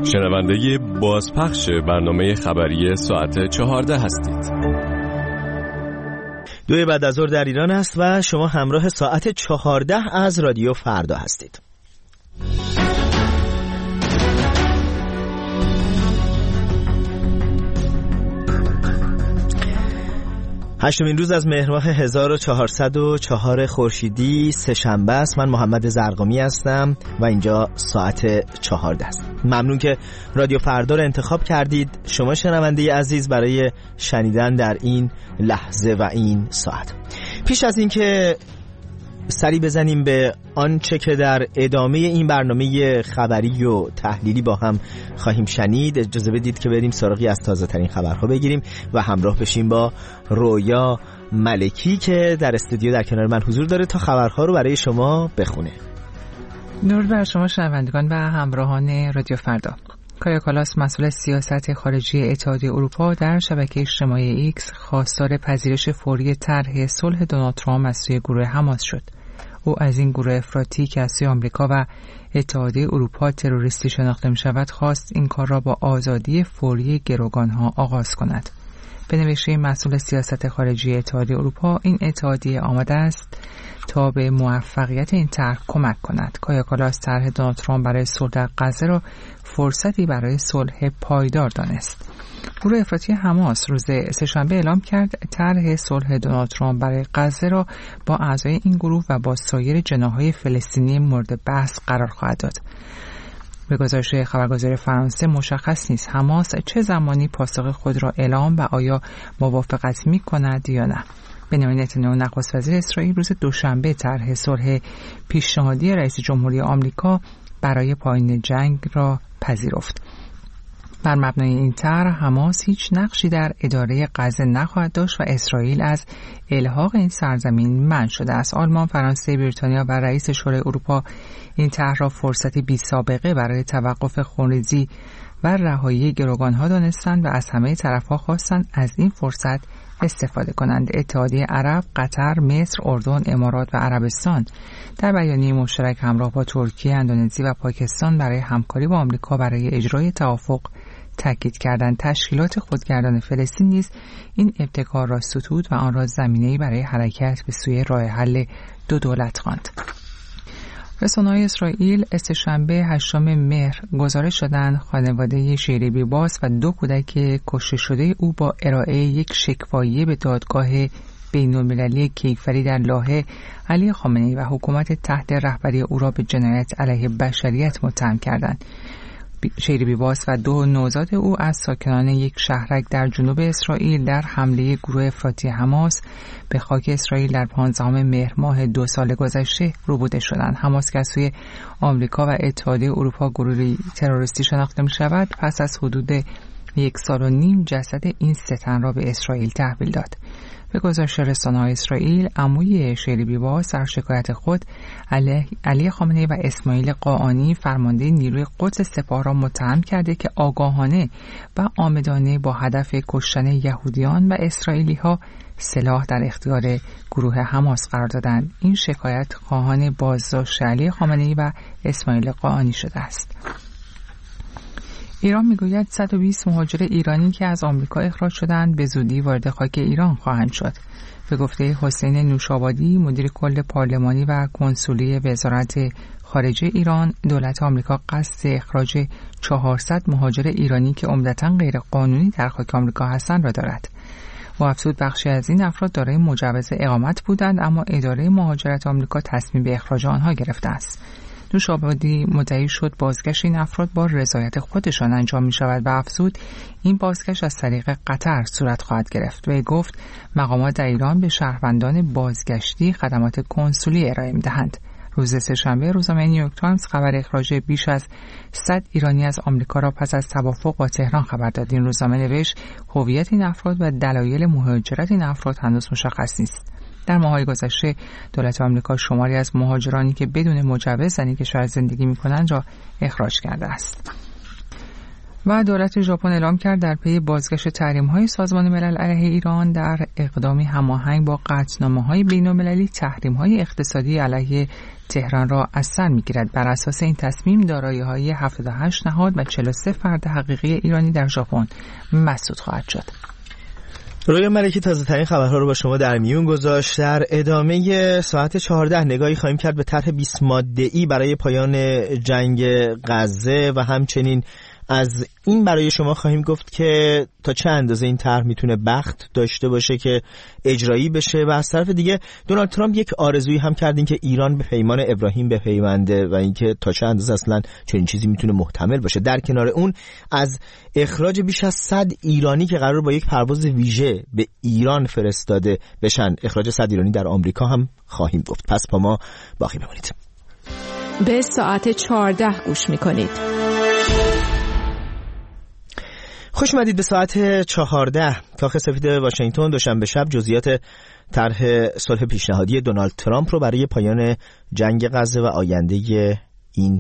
شنونده بازپخش برنامه خبری ساعت 14 هستید. 2 بعد از ظهر در ایران است و شما همراه ساعت 14 از رادیو فردا هستید. هشتمین روز از مهر ماه 1404 خورشیدی سه‌شنبه است. من محمد زرقامی هستم و اینجا ساعت 14 است. ممنون که رادیو فردا رو انتخاب کردید شما شنونده عزیز برای شنیدن در این لحظه و این ساعت. پیش از این که سری بزنیم به آنچه که در ادامه این برنامه خبری و تحلیلی با هم خواهیم شنید، اجازه بدید که بریم سراغی از تازه ترین خبرها بگیریم و همراه بشیم با رویا ملکی که در استودیو در کنار من حضور داره تا خبرها رو برای شما بخونه. درود بر شما شنوندگان و همراهان رادیو فردا. کایا کالاس مسئول سیاست خارجی اتحادیه اروپا در شبکه اجتماعی ایکس خواستار پذیرش فوری طرح صلح دونالد ترامپ از سوی گروه حماس شد. او از این گروه افراطی که از سوی آمریکا و اتحادیه اروپا تروریستی شناخته می‌شود خواست این کار را با آزادی فوری گروگان‌ها آغاز کند. به نوشته مسئول سیاست خارجی اتحادیه اروپا، این اتحادیه آماده است تا به موفقیت این طرح کمک کند. کایا کالاس طرح دونالد ترامپ برای صلح در غزه را فرصتی برای صلح پایدار دانست. گروه افراطی حماس روز سه‌شنبه اعلام کرد طرح صلح دونالد ترامپ برای غزه را با اعضای این گروه و با سایر جناح‌های فلسطینی مورد بحث قرار خواهد داد. به گزارش خبرگزاری فرانسه مشخص نیست حماس چه زمانی پاسخ خود را اعلام و آیا موافقت می‌کند یا نه. بنیامین نتانیاهو نخست وزیر اسرائیل روز دوشنبه طرح صلح پیشنهادی رئیس جمهوری آمریکا برای پایان جنگ را پذیرفت. بر مبنای این طرح حماس هیچ نقشی در اداره غزه نخواهد داشت و اسرائیل از الحاق این سرزمین منع شده است. آلمان، فرانسه، بریتانیا و رئیس شورای اروپا این طرح را فرصتی بی‌سابقه برای توقف خونریزی و رهایی گروگان‌ها دانستند و از همه طرف‌ها خواستند از این فرصت استفاده کنند. اتحادیه عرب، قطر، مصر، اردن، امارات و عربستان در بیانیه مشترک همراه با ترکیه، اندونزی و پاکستان برای همکاری با آمریکا برای اجرای توافق تاکید کردند. تشکیلات خودگردان فلسطین نیز این ابتکار را ستود و آن را زمینه‌ای برای حرکت به سوی راه حل دو دولت خواند. رسانه‌های اسرائیل سه‌شنبه 8 مهر گزارش دادند خانواده شیری بیباس و 2 کودک کشته شده او با ارائه یک شکوایه به دادگاه بین‌المللی کیفری در لاهه علی خامنه‌ای و حکومت تحت رهبری او را به جنایت علیه بشریت متهم کردند. شیری بیباس و 2 نوزاد او از ساکنان یک شهرک در جنوب اسرائیل در حمله گروه افراطی حماس به خاک اسرائیل در 15 مهر ماه 2 سال گذشته روبوده شدند. حماس که از سوی آمریکا و اتحادیه اروپا گروهی تروریستی شناخته می شود پس از حدود 1.5 سال جسد این 3 تن را به اسرائیل تحویل داد. به گزارش رسانه‌های اسرائیل، عموی شیری بیباس در شکایت خود علی خامنه‌ای و اسماعیل قاآنی فرمانده نیروی قدس سپاه را متهم کرده که آگاهانه و عامدانه با هدف کشتن یهودیان و اسرائیلی‌ها سلاح در اختیار گروه حماس قرار دادند. این شکایت خواهان بازداشت علی خامنه‌ای و اسماعیل قاآنی شده است. ایران میگوید 120 مهاجر ایرانی که از آمریکا اخراج شدند به زودی وارد خاک ایران خواهند شد. به گفته حسین نوشابادی، مدیر کل پارلمانی و کنسولی وزارت خارجه ایران، دولت آمریکا قصد اخراج 400 مهاجر ایرانی که عمدتاً غیر قانونی در خاک آمریکا هستند را دارد. و افزود بخشی از این افراد دارای مجوز اقامت بودند اما اداره مهاجرت آمریکا تصمیم به اخراج آنها گرفته است. نوشابادی مدعی شد بازگشت این افراد با رضایت خودشان انجام می شود و افزود این بازگشت از طریق قطر صورت خواهد گرفت و گفت مقامات در ایران به شهروندان بازگشتی خدمات کنسولی ارائه می دهند. روز سه‌شنبه روزنامه نیویورک تایمز خبر اخراج بیش از 100 ایرانی از آمریکا را پس از توافق با تهران خبر داد. این روزنامه نوشت هویت این افراد و دلایل مهاجرت این افراد هنوز مشخص نیست. در ماه‌های گذشته دولت آمریکا شماری از مهاجرانی که بدون مجوز در این کشور زندگی می‌کنند را اخراج کرده است. و دولت ژاپن اعلام کرد در پی بازگشت تحریم‌های سازمان ملل علیه ایران در اقدامی هماهنگ با قطعنامه‌های بین‌المللی تحریم‌های اقتصادی علیه تهران را از سر می‌گیرد. بر اساس این تصمیم دارایی‌های 78 نهاد و 43 فرد حقیقی ایرانی در ژاپن مسدود خواهد شد. رویا ملکی تازه ترین خبرها رو با شما در میون گذاشت. در ادامه ساعت 14 نگاهی خواهیم کرد به طرح 20 ماده‌ای برای پایان جنگ غزه و همچنین از این برای شما خواهیم گفت که تا چه اندازه این طرح میتونه بخت داشته باشه که اجرایی بشه و از طرف دیگه دونالد ترامپ یک آرزویی هم کردین که ایران به پیمان ابراهیم بپیونده و اینکه تا چه اندازه اصلا چنین چیزی میتونه محتمل باشه. در کنار اون از اخراج بیش از 100 ایرانی که قرار با یک پرواز ویژه به ایران فرستاده بشن، اخراج 100 ایرانی در آمریکا هم خواهیم گفت. پس با ما باقی بمونید. به ساعت 14 گوش میکنید. خوش اومدید به ساعت 14. کاخ سفید واشنگتن دوشنبه شب جزئیات طرح صلح پیشنهادی دونالد ترامپ رو برای پایان جنگ غزه و آینده این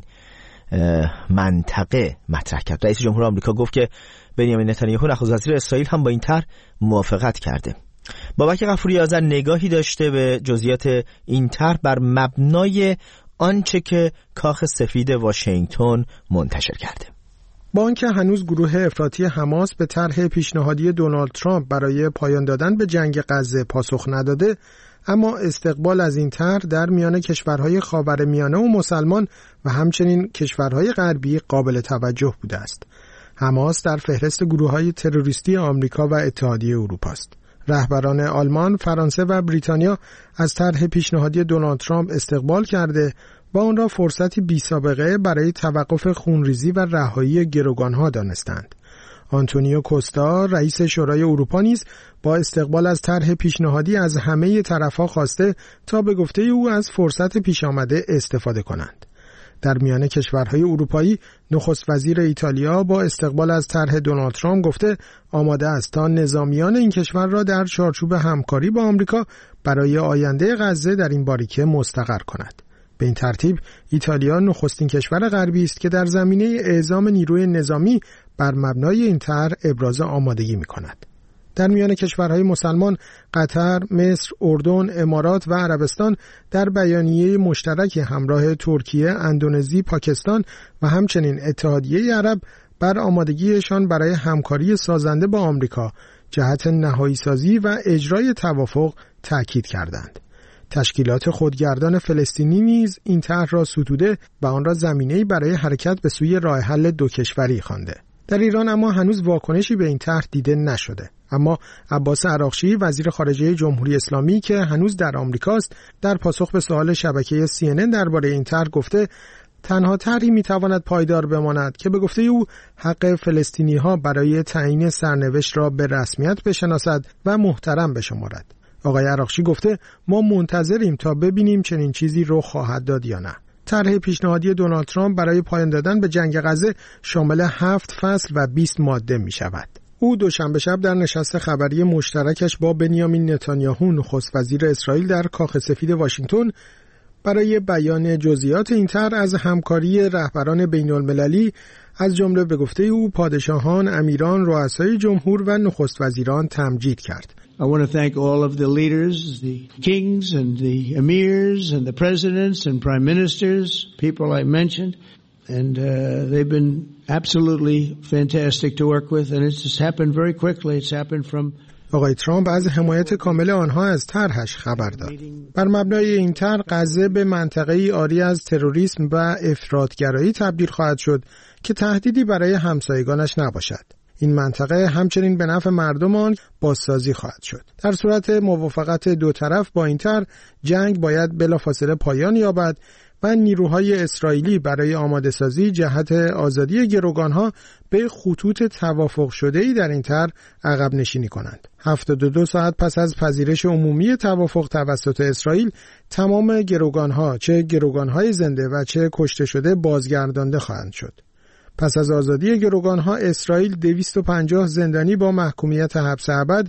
منطقه مطرح کرد. رئیس جمهور آمریکا گفت که بنیامین نتانیاهو نخست وزیر اسرائیل هم با این طرح موافقت کرده. بابک غفوری آذر نگاهی داشته به جزئیات این طرح بر مبنای آنچه که کاخ سفید واشنگتن منتشر کرده. با آنکه هنوز گروه افراطی حماس به طرح پیشنهادی دونالد ترامپ برای پایان دادن به جنگ غزه پاسخ نداده، اما استقبال از این طرح در میان کشورهای خاورمیانه و مسلمان و همچنین کشورهای غربی قابل توجه بوده است. حماس در فهرست گروه‌های تروریستی آمریکا و اتحادیه اروپا است. رهبران آلمان، فرانسه و بریتانیا از طرح پیشنهادی دونالد ترامپ استقبال کرده و آن را فرصتی بی‌سابقه برای توقف خونریزی و رهایی گروگانها دانستند. آنتونیو کوستا، رئیس شورای اروپا نیز با استقبال از طرح پیشنهادی از همه طرف‌ها خواسته تا به گفته او از فرصت پیش آمده استفاده کنند. در میان کشورهای اروپایی، نخست وزیر ایتالیا با استقبال از طرح دونالد ترامپ گفته آماده است تا نظامیان این کشور را در چارچوب همکاری با آمریکا برای آینده غزه در این باریکه مستقر کند. به این ترتیب ایتالیا نخستین کشور غربی است که در زمینه اعزام نیروی نظامی بر مبنای این طرح ابراز آمادگی می‌کند. در میان کشورهای مسلمان، قطر، مصر، اردن، امارات و عربستان در بیانیه مشترک همراه ترکیه، اندونزی، پاکستان و همچنین اتحادیه عرب بر آمادگیشان برای همکاری سازنده با آمریکا جهت نهایی سازی و اجرای توافق تأکید کردند. تشکیلات خودگردان فلسطینی نیز این طرح را ستوده و آن را زمینه‌ای برای حرکت به سوی راه حل دو کشوری خوانده. در ایران اما هنوز واکنشی به این طرح دیده نشده. اما عباس عراقچی، وزیر خارجه جمهوری اسلامی که هنوز در آمریکاست، در پاسخ به سوال شبکه CNN درباره این طرح گفته تنها طرحی میتواند پایدار بماند که به گفته او حق فلسطینی‌ها برای تعیین سرنوشت را به رسمیت بشناسد و محترم بشمارد. آقای عراقچی گفته ما منتظریم تا ببینیم چنین چیزی رخ خواهد داد یا نه. طرح پیشنهادی دونالد ترامپ برای پایان دادن به جنگ غزه شامل 7 فصل و 20 ماده می شود. او دوشنبه شب در نشست خبری مشترکش با بنیامین نتانیاهو نخست وزیر اسرائیل در کاخ سفید واشنگتن برای بیان جزئیات این طرح از همکاری رهبران بین‌المللی از جمله به گفته او پادشاهان، امیران، رؤسای جمهور و نخست وزیران تمجید کرد. I want to thank all of the leaders, the kings and the emirs and the presidents and prime ministers, people I mentioned, and they've been absolutely fantastic to work with, and it's just happened very quickly. It's happened from آقای ترامپ از حمایت کامل آنها از طرحش خبر داد. بر مبنای این طرح غزه به منطقه‌ای عاری از تروریسم و افراط‌گرایی تبدیل خواهد شد که تهدیدی برای همسایگانش نباشد. این منطقه همچنین به نفع مردم آن بازسازی خواهد شد. در صورت موافقت دو طرف با این طرح، جنگ باید بلافاصله پایان یابد و نیروهای اسرائیلی برای آماده سازی جهت آزادی گروگانها به خطوط توافق شده‌ای در این طرح عقب نشینی کنند. 72 ساعت پس از پذیرش عمومی توافق توسط اسرائیل، تمام گروگانها، چه گروگانهای زنده و چه کشته شده، بازگردانده خواهند شد. پس از آزادی گروگانها، اسرائیل 250 زندانی با محکومیت حبس ابد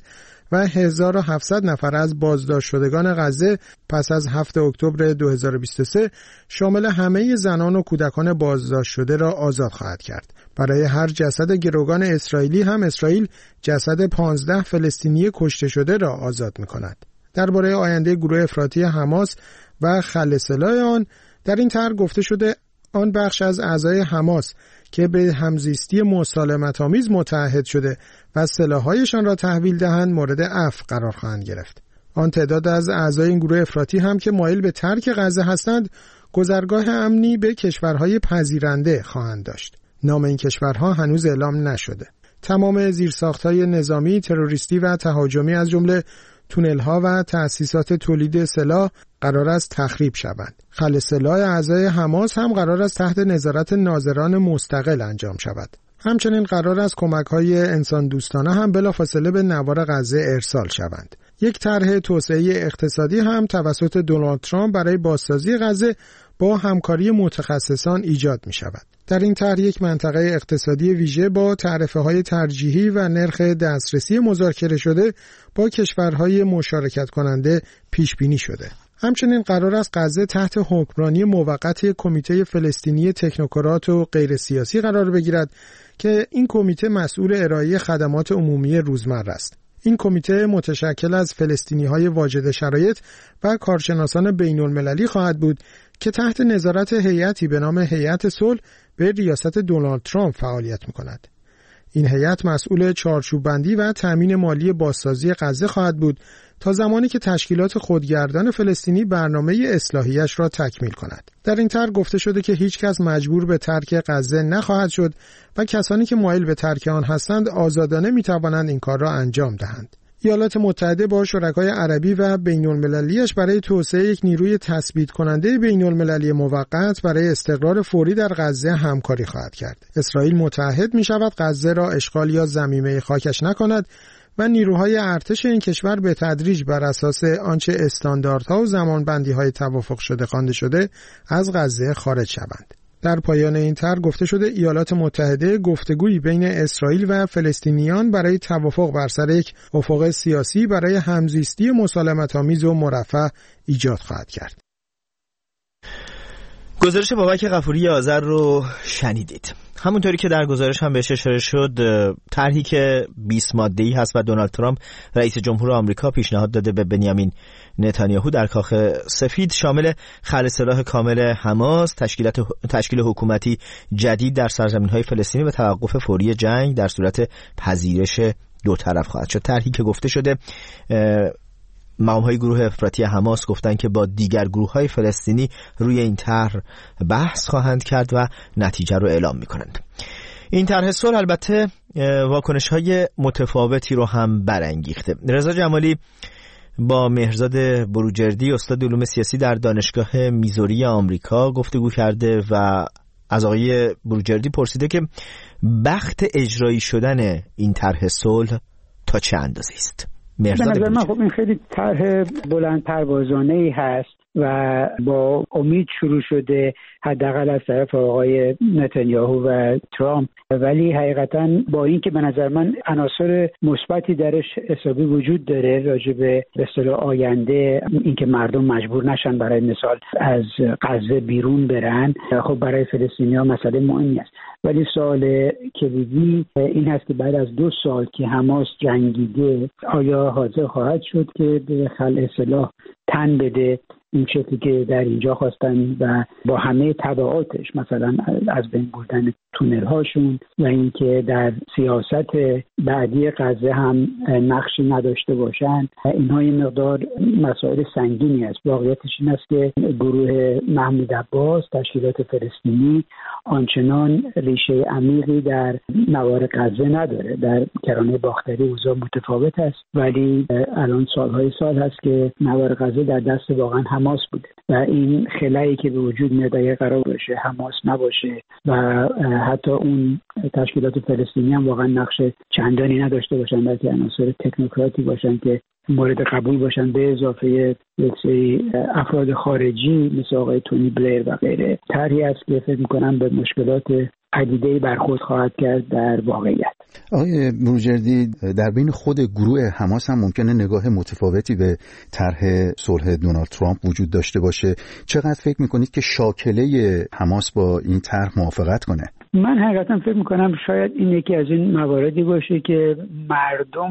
و 1700 نفر از بازداشت شدگان غزه پس از 7 اکتبر 2023 شامل همه زنان و کودکان بازداشت شده را آزاد خواهد کرد. برای هر جسد گروگان اسرائیلی هم اسرائیل جسد 15 فلسطینی کشته شده را آزاد می‌کند. درباره آینده گروه افراطی حماس و خل سلاح آن در این طرح گفته شده آن بخش از اعضای حماس که به همزیستی مسالمت‌آمیز متعهد شده و سلاح‌هایشان را تحویل دهند مورد عفو قرار خواهند گرفت. آن تعداد از اعضای این گروه افراطی هم که مایل به ترک غزه هستند گذرگاه امنی به کشورهای پذیرنده خواهند داشت. نام این کشورها هنوز اعلام نشده. تمام زیرساخت‌های نظامی، تروریستی و تهاجمی از جمله تونل‌ها و تأسیسات تولید سلاح قرار است تخریب شوند. خل سلاح اعضای حماس هم قرار است تحت نظارت ناظران مستقل انجام شود. همچنین قرار است کمک‌های انسان دوستانه هم بلافاصله به نوار غزه ارسال شوند. یک طرح توسعه اقتصادی هم توسط دونالد ترامپ برای بازسازی غزه با همکاری متخصصان ایجاد می شود. در این طرح یک منطقه اقتصادی ویژه با تعرفه‌های ترجیحی و نرخ دسترسی مذاکره شده با کشورهای مشارکت کننده پیش بینی شده. همچنین قرار است غزه تحت حکمرانی موقت کمیته فلسطینی تکنوکرات و غیر سیاسی قرار بگیرد که این کمیته مسئول ارائه خدمات عمومی روزمره است. این کمیته متشکل از فلسطینی‌های واجد شرایط و کارشناسان بین‌المللی خواهد بود که تحت نظارت هیئتی به نام هیئت صلح به ریاست دونالد ترامپ فعالیت می‌کند. این هیئت مسئول چارچوب‌بندی و تأمین مالی بازسازی غزه خواهد بود تا زمانی که تشکیلات خودگردان فلسطینی برنامه اصلاحیش را تکمیل کند. در این طرح گفته شده که هیچ کس مجبور به ترک غزه نخواهد شد و کسانی که مایل به ترک آن هستند آزادانه می‌توانند این کار را انجام دهند. ایالات متحده با شرکای عربی و بین‌المللی‌اش برای توسعه یک نیروی تثبیت کننده بین‌المللی موقت برای استقرار فوری در غزه همکاری خواهد کرد. اسرائیل متعهد می‌شود غزه را اشغال یا ضمیمه خاکش نکند و نیروهای ارتش این کشور به تدریج بر اساس آنچه استانداردها و زمانبندی‌های توافق شده خوانده شده از غزه خارج شوند. در پایان این طرح گفته شده ایالات متحده گفتگویی بین اسرائیل و فلسطینیان برای توافق بر سر یک افق سیاسی برای همزیستی مسالمت‌آمیز و مرفه ایجاد خواهد کرد. گزارش بابک غفوری آذر رو شنیدید. همونطوری که در گزارش هم بهش اشاره شد، طرحی که 20 ماده‌ای هست و دونالد ترامپ رئیس جمهور آمریکا پیشنهاد داده به بنیامین نتانیاهو در کاخ سفید شامل خلع سلاح کامل حماس، تشکیل حکومتی جدید در سرزمین‌های فلسطینی و توقف فوری جنگ در صورت پذیرش دو طرف خواهد شد. طرحی که گفته شده مقام‌های گروه افراطی حماس گفتن که با دیگر گروه‌های فلسطینی روی این طرح بحث خواهند کرد و نتیجه رو اعلام می‌کنند. این طرح صلح البته واکنش‌های متفاوتی رو هم برانگیخته. رضا جمالی با مهرزاد بروجردی استاد علوم سیاسی در دانشگاه میزوری آمریکا گفتگو کرده و از آقای بروجردی پرسیده که بخت اجرایی شدن این طرح صلح تا چه اندازه است؟ به نظر من خب این خیلی طرح بلند پروازانه‌ای هست و با امید شروع شده، حداقل از طرف آقای نتانیاهو و ترامپ، ولی حقیقتا با این که به نظر من عناصر مثبتی درش حسابی وجود داره راجع به اصطلاح آینده، اینکه مردم مجبور نشن برای مثال از غزه بیرون برن، خب برای فلسطینی‌ها مسئله مهمی است. ولی سوال کلیدی این هست که بعد از 2 سال که حماس جنگیده آیا حاضر خواهد شد که به خلع سلاح تن بده این شکلی که در اینجا خواستن و با همه تبعاتش، مثلا از بین بردن تونل هاشون و اینکه در سیاست بعدی غزه هم نقشی نداشته باشن. اینها یه مقدار مسائل سنگینی است. واقعیتش این است که گروه محمود عباس، تشکیلات فلسطینی آنچنان ریشه عمیقی در نوار غزه نداره. در کرانه باختری اوضاع متفاوت است، ولی الان سالهای سال هست که نوار غزه در دست واقعا حماس بوده و این خلایی که به وجود میاد اگه قرار باشه حماس نباشه و حتی اون تشکیلات فلسطینی هم واقعا نقش چندانی نداشته باشن، بلکه عناصر تکنوکراتی باشن که مورد قبول باشن به اضافه یک سری افراد خارجی مثل آقای تونی بلیر و غیره، طرحی است که فکر می‌کنم به مشکلات عدیده‌ای برخورد خواهد کرد در واقعیت. آقای بروجردی، در بین خود گروه حماس هم ممکنه نگاه متفاوتی به طرح صلح دونالد ترامپ وجود داشته باشه. چقدر فکر میکنید که شاکله حماس با این طرح موافقت کنه؟ من حقیقتا فکر میکنم شاید این یکی از این مواردی باشه که مردم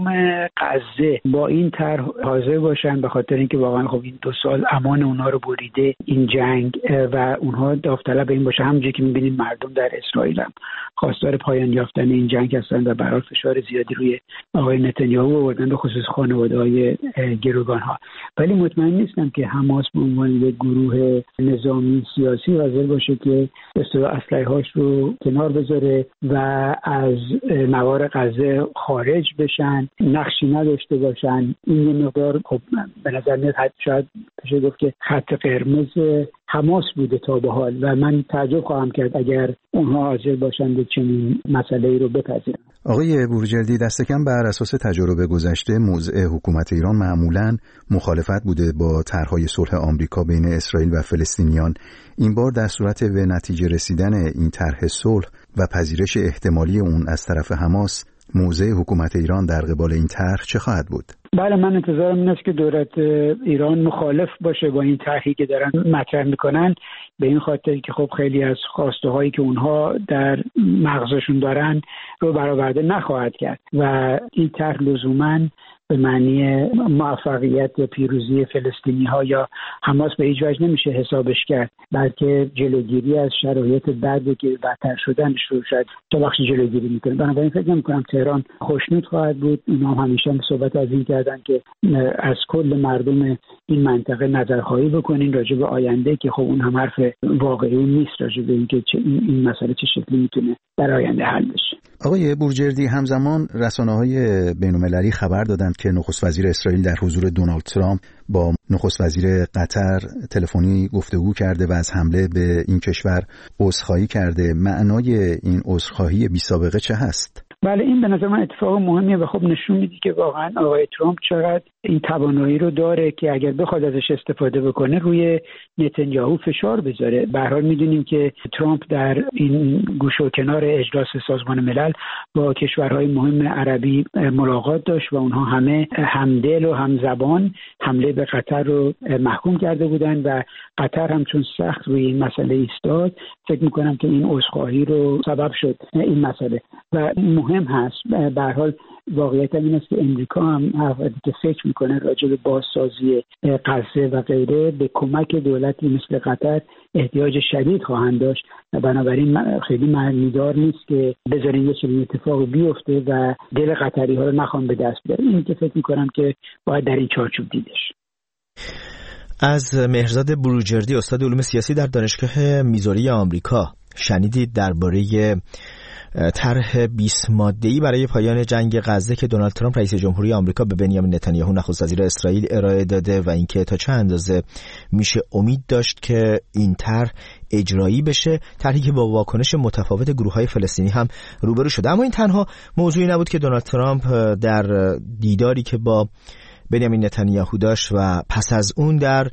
غزه با این طرح حاضر باشن، به خاطر اینکه واقعا خب این 2 سال امان اونها رو بریده این جنگ و اونها داوطلب این باشه. همونجوری که میبینیم مردم در اسرائیل هم خواستار پایان یافتن این جنگ هستن و برای فشار زیادی روی آقای نتانیاهو آوردن، به خصوص خانواده‌های گروگان‌ها. ولی مطمئن نیستم که حماس به عنوان یک گروه نظامی سیاسی حاضر باشه که اسلحه‌هاش رو کنار بذاره و از نوار غزه خارج بشن، نقشی نداشته باشن. این یه مقدار خب به نظر میاد شاید بشه گفت که خط قرمز حماس بوده تا به حال و من تعجب خواهم کرد اگر اونها حاضر باشن به چنین مسئله‌ای رو بپذیرن. آقای بروجردی، دست کم بر اساس تجربه گذشته موضع حکومت ایران معمولاً مخالفت بوده با طرح‌های صلح آمریکا بین اسرائیل و فلسطینیان. این بار در صورت به نتیجه رسیدن این طرح صلح و پذیرش احتمالی اون از طرف حماس، موضع حکومت ایران در قبال این طرح چه خواهد بود؟ بله، من انتظارم این است که دولت ایران مخالف باشه با این طرحی که دارن مطرح میکنن، به این خاطر که خب خیلی از خواسته هایی که اونها در مغزشون دارن رو برآورده نخواهد کرد و این طرح لزوماً به معنی موفقیت یا پیروزی فلسطینی ها یا حماس به هیچ وجه نمیشه حسابش کرد، بلکه جلوگیری از شرایط بعدی که بدتر شدنش رو شاید تا بخش جلوگیری میکنه. بنابراین فکر نمیکنم تهران خوشنود خواهد بود. اونا همیشه صحبت از این کردن که از کل مردم این منطقه نظرخواهی بکنین راجع به آینده، که خب اون هم حرف واقعی نیست راجع به اینکه این مسئله چه شکلی میتونه در آینده حل بشه. آقای بروجردی، همزمان رسانه‌های بین‌المللی خبر دادند که نخست وزیر اسرائیل در حضور دونالد ترامپ با نخست وزیر قطر تلفنی گفتگو کرده و از حمله به این کشور عذرخواهی کرده. معنای این عذرخواهی بی‌سابقه چه هست؟ بله، این به نظر من اتفاق مهمیه و خب نشون میده که واقعا آقای ترامپ چقدر این توانایی رو داره که اگر بخواد ازش استفاده بکنه روی نتانیاهو فشار بذاره. به هر حال میدونیم که ترامپ در این گوشه و کنار اجلاس سازمان ملل با کشورهای مهم عربی ملاقات داشت و اونها همه همدل و همزبان حمله به قطر رو محکوم کرده بودن و قطر هم چون سخت روی این مسئله ایستاد، فکر میکنم که این عذرخواهی رو سبب شد این مسئله و مهم هست. به هر حال واقعیت این است که امریکا هم که فکر میکنه راجع به بازسازی غزه و غیره به کمک دولتی مثل قطر احتیاج شدید خواهند داشت و بنابراین خیلی معنیدار نیست که بذارین یه چنین اتفاقی بیفته و دل قطری ها رو نخوان به دست بیارن. این که فکر میکنم که باید در این چارچوب دیدش. از مهرزاد بروجردی، استاد علوم سیاسی در دانشگاه میزوری آمریکا، شنیدید درباره طرح 20 ماده‌ای برای پایان جنگ غزه که دونالد ترامپ رئیس جمهوری آمریکا به بنیامین نتانیاهو نخست وزیر اسرائیل ارائه داده و اینکه تا چه اندازه میشه امید داشت که این طرح اجرایی بشه، طرحی که با واکنش متفاوت گروه‌های فلسطینی هم روبرو شده. اما این تنها موضوعی نبود که دونالد ترامپ در دیداری که با بنیامین نتانیاهو داشت و پس از اون در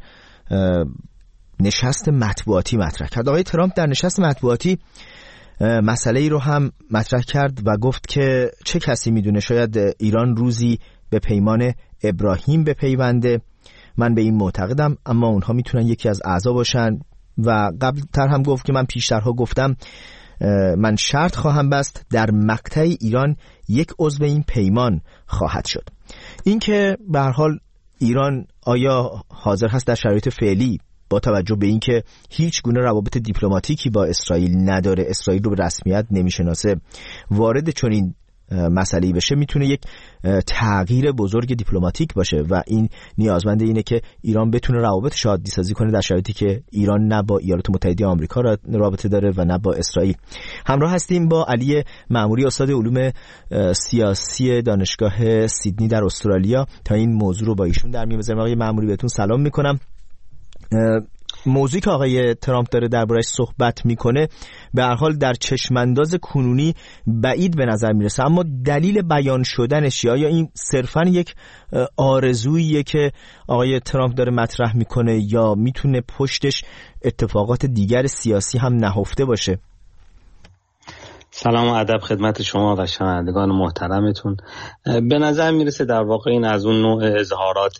نشست مطبوعاتی مطرح کرد. آقای ترامپ در نشست مطبوعاتی مسئله ای رو هم مطرح کرد و گفت که چه کسی میدونه، شاید ایران روزی به پیمان ابراهیم بپیونده. من به این معتقدم، اما اونها میتونن یکی از اعضا باشن و قبل تر هم گفت که من پیشترها گفتم من شرط خواهم بست در مقطع ایران یک عضو این پیمان خواهد شد. این که به هر حال ایران آیا حاضر هست در شرایط فعلی با توجه به اینکه هیچ گونه روابط دیپلماتیکی با اسرائیل نداره، اسرائیل رو به رسمیت نمیشناسه، وارد چنین مسئله‌ای بشه، میتونه یک تغییر بزرگ دیپلماتیک باشه و این نیازمند اینه که ایران بتونه روابطش عادی سازی کنه در شرایطی که ایران نه با ایالات متحده آمریکا رابطه داره و نه با اسرائیل. همراه هستیم با علی معموری، استاد علوم سیاسی دانشگاه سیدنی در استرالیا، تا این موضوع رو با ایشون در میون بذاریم. آقای معموری بهتون سلام میکنم. موضوعی که آقای ترامپ داره درباره‌اش صحبت میکنه به هر حال در چشمانداز کنونی بعید به نظر میرسه، اما دلیل بیان شدنش آیا این صرفاً یک آرزوییه که آقای ترامپ داره مطرح میکنه یا میتونه پشتش اتفاقات دیگر سیاسی هم نهفته باشه؟ سلام و ادب خدمت شما و شنوندگان محترمتون. به نظر میرسه در واقع این از اون نوع اظهارات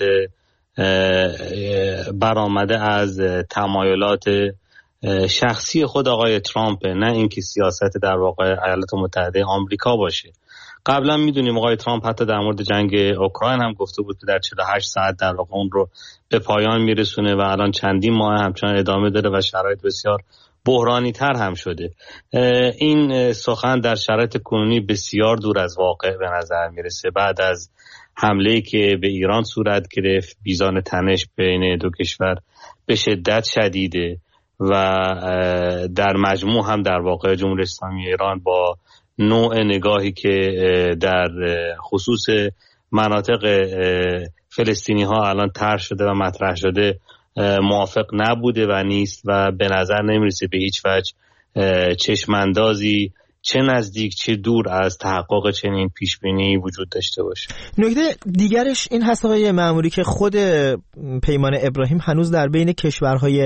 برآمده از تمایلات شخصی خود آقای ترامپ، نه اینکه سیاست در واقع ایالات متحده آمریکا باشه. قبلا میدونیم آقای ترامپ حتی در مورد جنگ اوکراین هم گفته بود که در 48 ساعت در واقع اون رو به پایان میرسونه و الان چندین ماه همچنان ادامه داره و شرایط بسیار بحرانی تر هم شده. این سخن در شرایط کنونی بسیار دور از واقع به نظر میرسه. بعد از حمله‌ای که به ایران صورت گرفت، میزان تنش بین دو کشور به شدت شدیده و در مجموع هم در واقع جمهوری اسلامی ایران با نوع نگاهی که در خصوص مناطق فلسطینی ها الان طرح شده و مطرح شده موافق نبوده و نیست و به نظر نمیرسه به هیچ وجه چشماندازی چه نزدیک چه دور از تحقق چنین پیشبینی وجود داشته باشه. نکته دیگرش این هست آقای مأموری که خود پیمان ابراهیم هنوز در بین کشورهای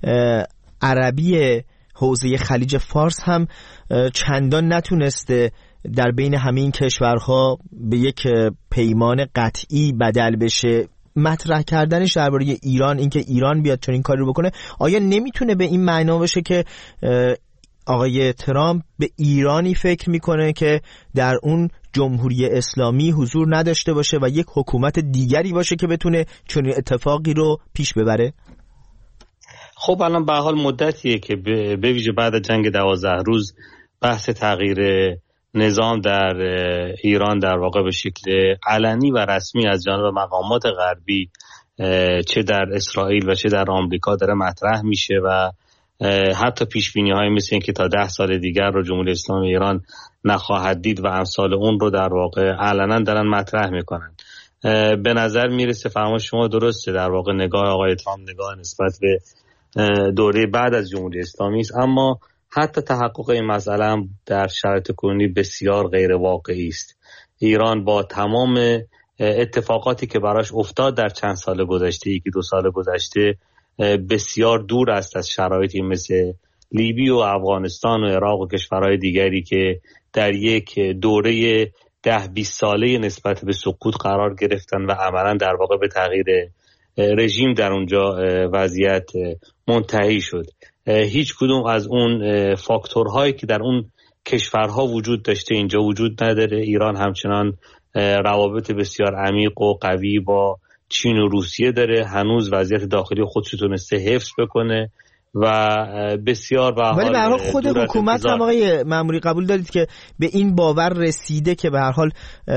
عربی حوزه خلیج فارس هم چندان نتونسته در بین همه این کشورها به یک پیمان قطعی بدل بشه. مطرح کردنش درباره ایران، اینکه ایران بیاد چون این کاری رو بکنه، آیا نمیتونه به این معنا باشه که آقای ترامپ به ایرانی فکر میکنه که در اون جمهوری اسلامی حضور نداشته باشه و یک حکومت دیگری باشه که بتونه چنین اتفاقی رو پیش ببره؟ خب الان به حال مدتیه که به ویژه بعد از جنگ 12 روز بحث تغییر نظام در ایران در واقع به شکل علنی و رسمی از جانب مقامات غربی چه در اسرائیل و چه در آمریکا داره مطرح میشه و حتی پیشبینی های مثل این که تا 10 سال دیگر رو جمهوری اسلامی ایران نخواهد دید و امثال اون رو در واقع علنا دارن مطرح میکنن. به نظر میرسه فرمایش شما درسته، در واقع نگاه آقای ترامپ نگاه نسبت به دوره بعد از جمهوری اسلامی است، اما حتی تحقق این مسئله هم در شرایط کنونی بسیار غیر واقعی است. ایران با تمام اتفاقاتی که براش افتاد در چند سال گذشته، 1-2 سال گذشته، بسیار دور است از شرایطی مثل لیبی و افغانستان و عراق و کشورهای دیگری که در یک دوره 10-20 ساله نسبت به سقوط قرار گرفتن و عملا در واقع به تغییر رژیم در اونجا وضعیت منتهی شد. هیچ کدوم از اون فاکتورهایی که در اون کشورها وجود داشته اینجا وجود نداره. ایران همچنان روابط بسیار عمیق و قوی با چین و روسیه داره، هنوز وضعیت داخلی خودش تونسته حفظ بکنه و بسیار به ولی به هر حال خود حکومت هم آقای مأموری قبول دارید که به این باور رسیده که به هر حال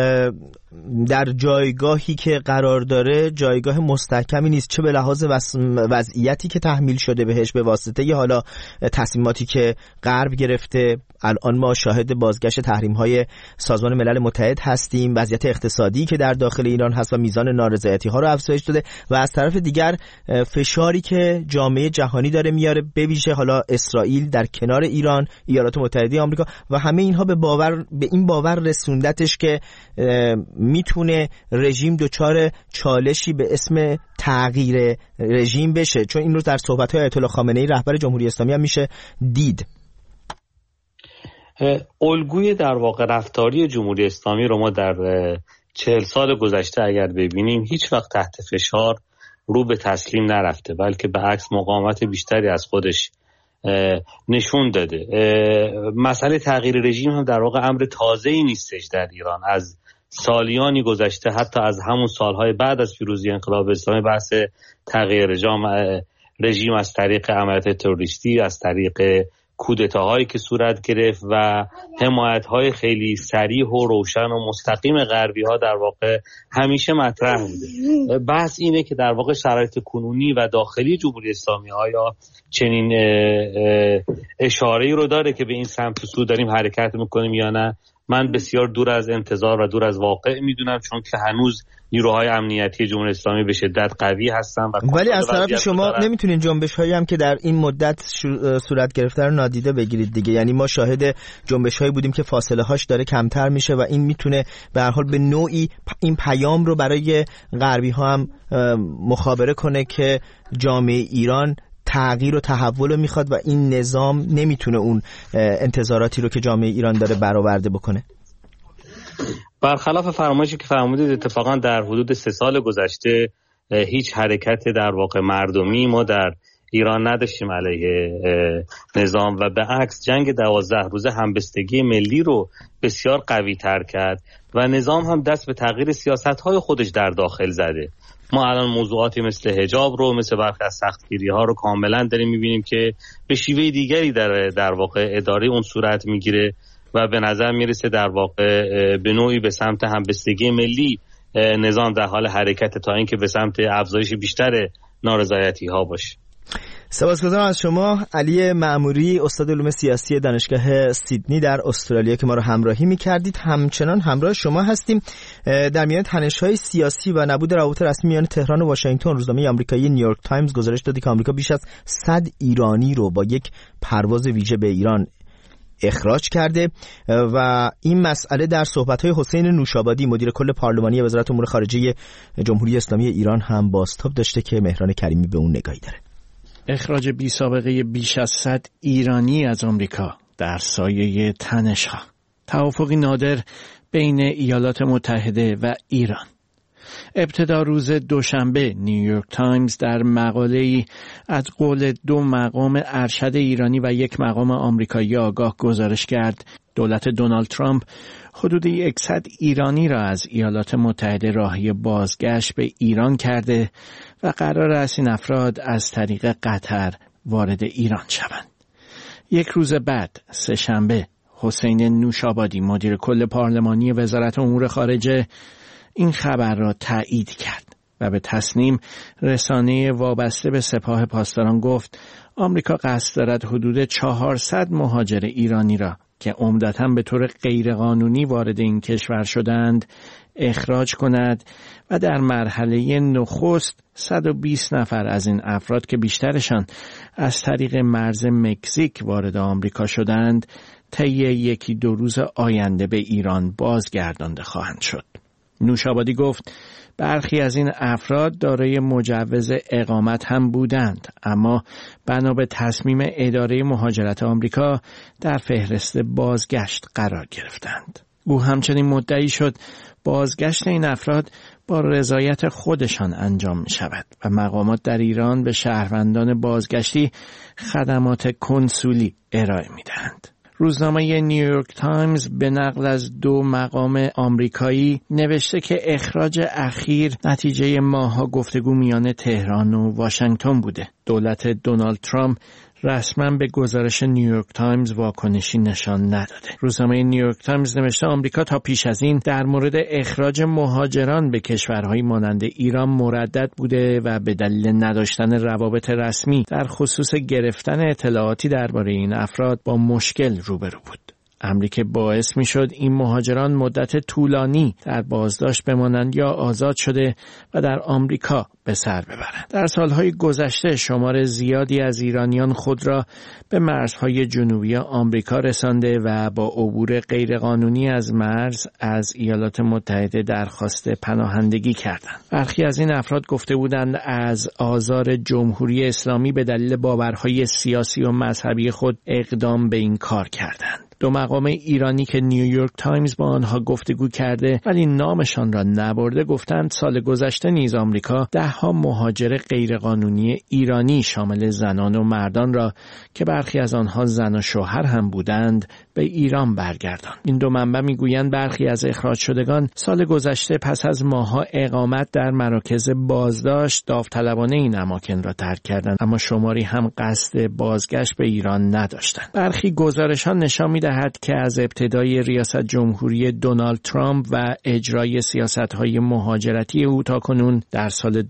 در جایگاهی که قرار داره جایگاه مستحکمی نیست، چه به لحاظ وضعیتی که تحمیل شده بهش به واسطه ی حالا تصمیماتی که غرب گرفته. الان ما شاهد بازگشت تحریم‌های سازمان ملل متحد هستیم، وضعیت اقتصادی که در داخل ایران هست و میزان نارضایتی‌ها رو افزایش داده و از طرف دیگر فشاری که جامعه جهانی داره میاره، به ویژه حالا اسرائیل در کنار ایران، ایالات متحده آمریکا و همه اینها به این باور رسوندتش که میتونه رژیم دچار چالشی به اسم تغییر رژیم بشه، چون این رو در صحبت‌های آیت الله خامنه‌ای رهبر جمهوری اسلامی هم میشه دید. الگوی در واقع رفتاری جمهوری اسلامی رو ما در 40 سال گذشته اگر ببینیم هیچ وقت تحت فشار رو به تسلیم نرفته، بلکه به عکس مقاومت بیشتری از خودش نشون داده. مسئله تغییر رژیم هم در واقع امر تازه‌ای نیستش در ایران. از سالیانی گذشته، حتی از همون سالهای بعد از پیروزی انقلاب اسلامی، بحث تغییر رژیم از طریق عملیات تروریستی، از طریق کودتاهایی که صورت گرفت و حمایت‌های خیلی صریح و روشن و مستقیم غربی‌ها در واقع همیشه مطرح بوده. بحث اینه که در واقع شرایط کنونی و داخلی جمهوری اسلامی آیا چنین اشاره‌ای رو داره که به این سمت و سو داریم حرکت می‌کنیم یا نه. من بسیار دور از انتظار و دور از واقع میدونم، چون که هنوز نیروهای امنیتی جمهوری اسلامی به شدت قوی هستن و ولی از طرف شما نمیتونین جنبش‌هایی هم که در این مدت صورت گرفته رو نادیده بگیرید دیگه. یعنی ما شاهد جنبش‌هایی بودیم که فاصله هاش داره کمتر میشه و این میتونه به هر حال به نوعی این پیام رو برای غربی ها هم مخابره کنه که جامعه ایران تغییر و تحول رو میخواد و این نظام نمیتونه اون انتظاراتی رو که جامعه ایران داره برآورده بکنه؟ برخلاف فرمایشی که فرمودید، اتفاقا در حدود 3 سال گذشته هیچ حرکت در واقع مردمی ما در ایران نداشتیم علیه نظام و به عکس جنگ 12 روزه همبستگی ملی رو بسیار قوی تر کرد و نظام هم دست به تغییر سیاست‌های خودش در داخل زده. ما الان موضوعاتی مثل حجاب رو، مثل برخی از سختگیری‌ها رو کاملا داریم می‌بینیم که به شیوه دیگری در واقع اداره اون صورت می‌گیره و به نظر میرسه در واقع به نوعی به سمت همبستگی ملی نظام در حال حرکت تا اینکه به سمت افزایش بیشتر نارضایتی‌ها باشه. سپاسگزارم از شما. علی معموری، استاد علوم سیاسی دانشگاه سیدنی در استرالیا که ما رو همراهی می‌کردید. همچنان همراه شما هستیم. در میان تنش‌های سیاسی و نبود روابط رسمی میان تهران و واشنگتن، روزنامه آمریکایی نیویورک تایمز گزارش داده که آمریکا بیش از 100 ایرانی رو با یک پرواز ویژه به ایران اخراج کرده و این مسئله در صحبت‌های حسین نوشابادی، مدیر کل پارلمانی وزارت امور خارجه جمهوری اسلامی ایران هم بازتاب داشته که مهران کریمی به اون نگاهی داره. اخراج بی سابقه بیش از 100 ایرانی از آمریکا در سایه تنش‌ها، توافقی نادر بین ایالات متحده و ایران. ابتدا روز دوشنبه نیویورک تایمز در مقاله‌ای از قول 2 مقام ارشد ایرانی و 1 مقام آمریکایی آگاه گزارش کرد دولت دونالد ترامپ حدود 100 ایرانی را از ایالات متحده راهی بازگشت به ایران کرده و قرار است این افراد از طریق قطر وارد ایران شوند. 1 روز بعد، سه‌شنبه، حسین نوشابادی، مدیر کل پارلمانی وزارت امور خارجه، این خبر را تایید کرد و به تصنیم رسانه وابسته به سپاه پاسداران گفت آمریکا قصد دارد حدود 400 مهاجر ایرانی را که عمدتاً به طور غیرقانونی وارد این کشور شدند اخراج کند و در مرحله نخست 120 نفر از این افراد که بیشترشان از طریق مرز مکزیک وارد آمریکا شدند طی 1-2 روز آینده به ایران بازگردانده خواهند شد. نوشابادی گفت برخی از این افراد دارای مجوز اقامت هم بودند، اما بنا به تصمیم اداره مهاجرت آمریکا در فهرست بازگشت قرار گرفتند. او همچنین مدعی شد بازگشت این افراد با رضایت خودشان انجام می شود و مقامات در ایران به شهروندان بازگشتی خدمات کنسولی ارائه می دهند. روزنامه نیویورک تایمز به نقل از 2 مقام آمریکایی نوشته که اخراج اخیر نتیجه ماه‌ها گفتگو میان تهران و واشنگتن بوده. دولت دونالد ترامپ رسما به گزارش نیویورک تایمز واکنشی نشان نداده. روزنامه نیویورک تایمز نوشته آمریکا تا پیش از این در مورد اخراج مهاجران به کشورهای مانند ایران مردد بوده و به دلیل نداشتن روابط رسمی در خصوص گرفتن اطلاعاتی درباره این افراد با مشکل روبرو بود. امری که باعث می شد این مهاجران مدت طولانی در بازداشت بمانند یا آزاد شده و در آمریکا به سر ببرند. در سالهای گذشته شمار زیادی از ایرانیان خود را به مرزهای جنوبی آمریکا رسانده و با عبور غیرقانونی از مرز از ایالات متحده درخواست پناهندگی کردند. برخی از این افراد گفته بودند از آزار جمهوری اسلامی به دلیل باورهای سیاسی و مذهبی خود اقدام به این کار کردند. 2 مقام ایرانی که نیویورک تایمز با آنها گفتگو کرده ولی نامشان را نبرده گفتند سال گذشته نیز آمریکا 10 مهاجر غیرقانونی ایرانی شامل زنان و مردان را که برخی از آنها زن و شوهر هم بودند به ایران برگرداند. این 2 منبع میگویند برخی از اخراج شدگان سال گذشته پس از ماه‌ها اقامت در مراکز بازداشت داوطلبانه این اماکن را ترک کردند، اما شماری هم قصد بازگشت به ایران نداشتند. برخی گزارش‌ها نشان می‌دهد که از ابتدای ریاست جمهوری دونالد ترامپ و اجرای سیاست‌های مهاجرتی او تاکنون در سال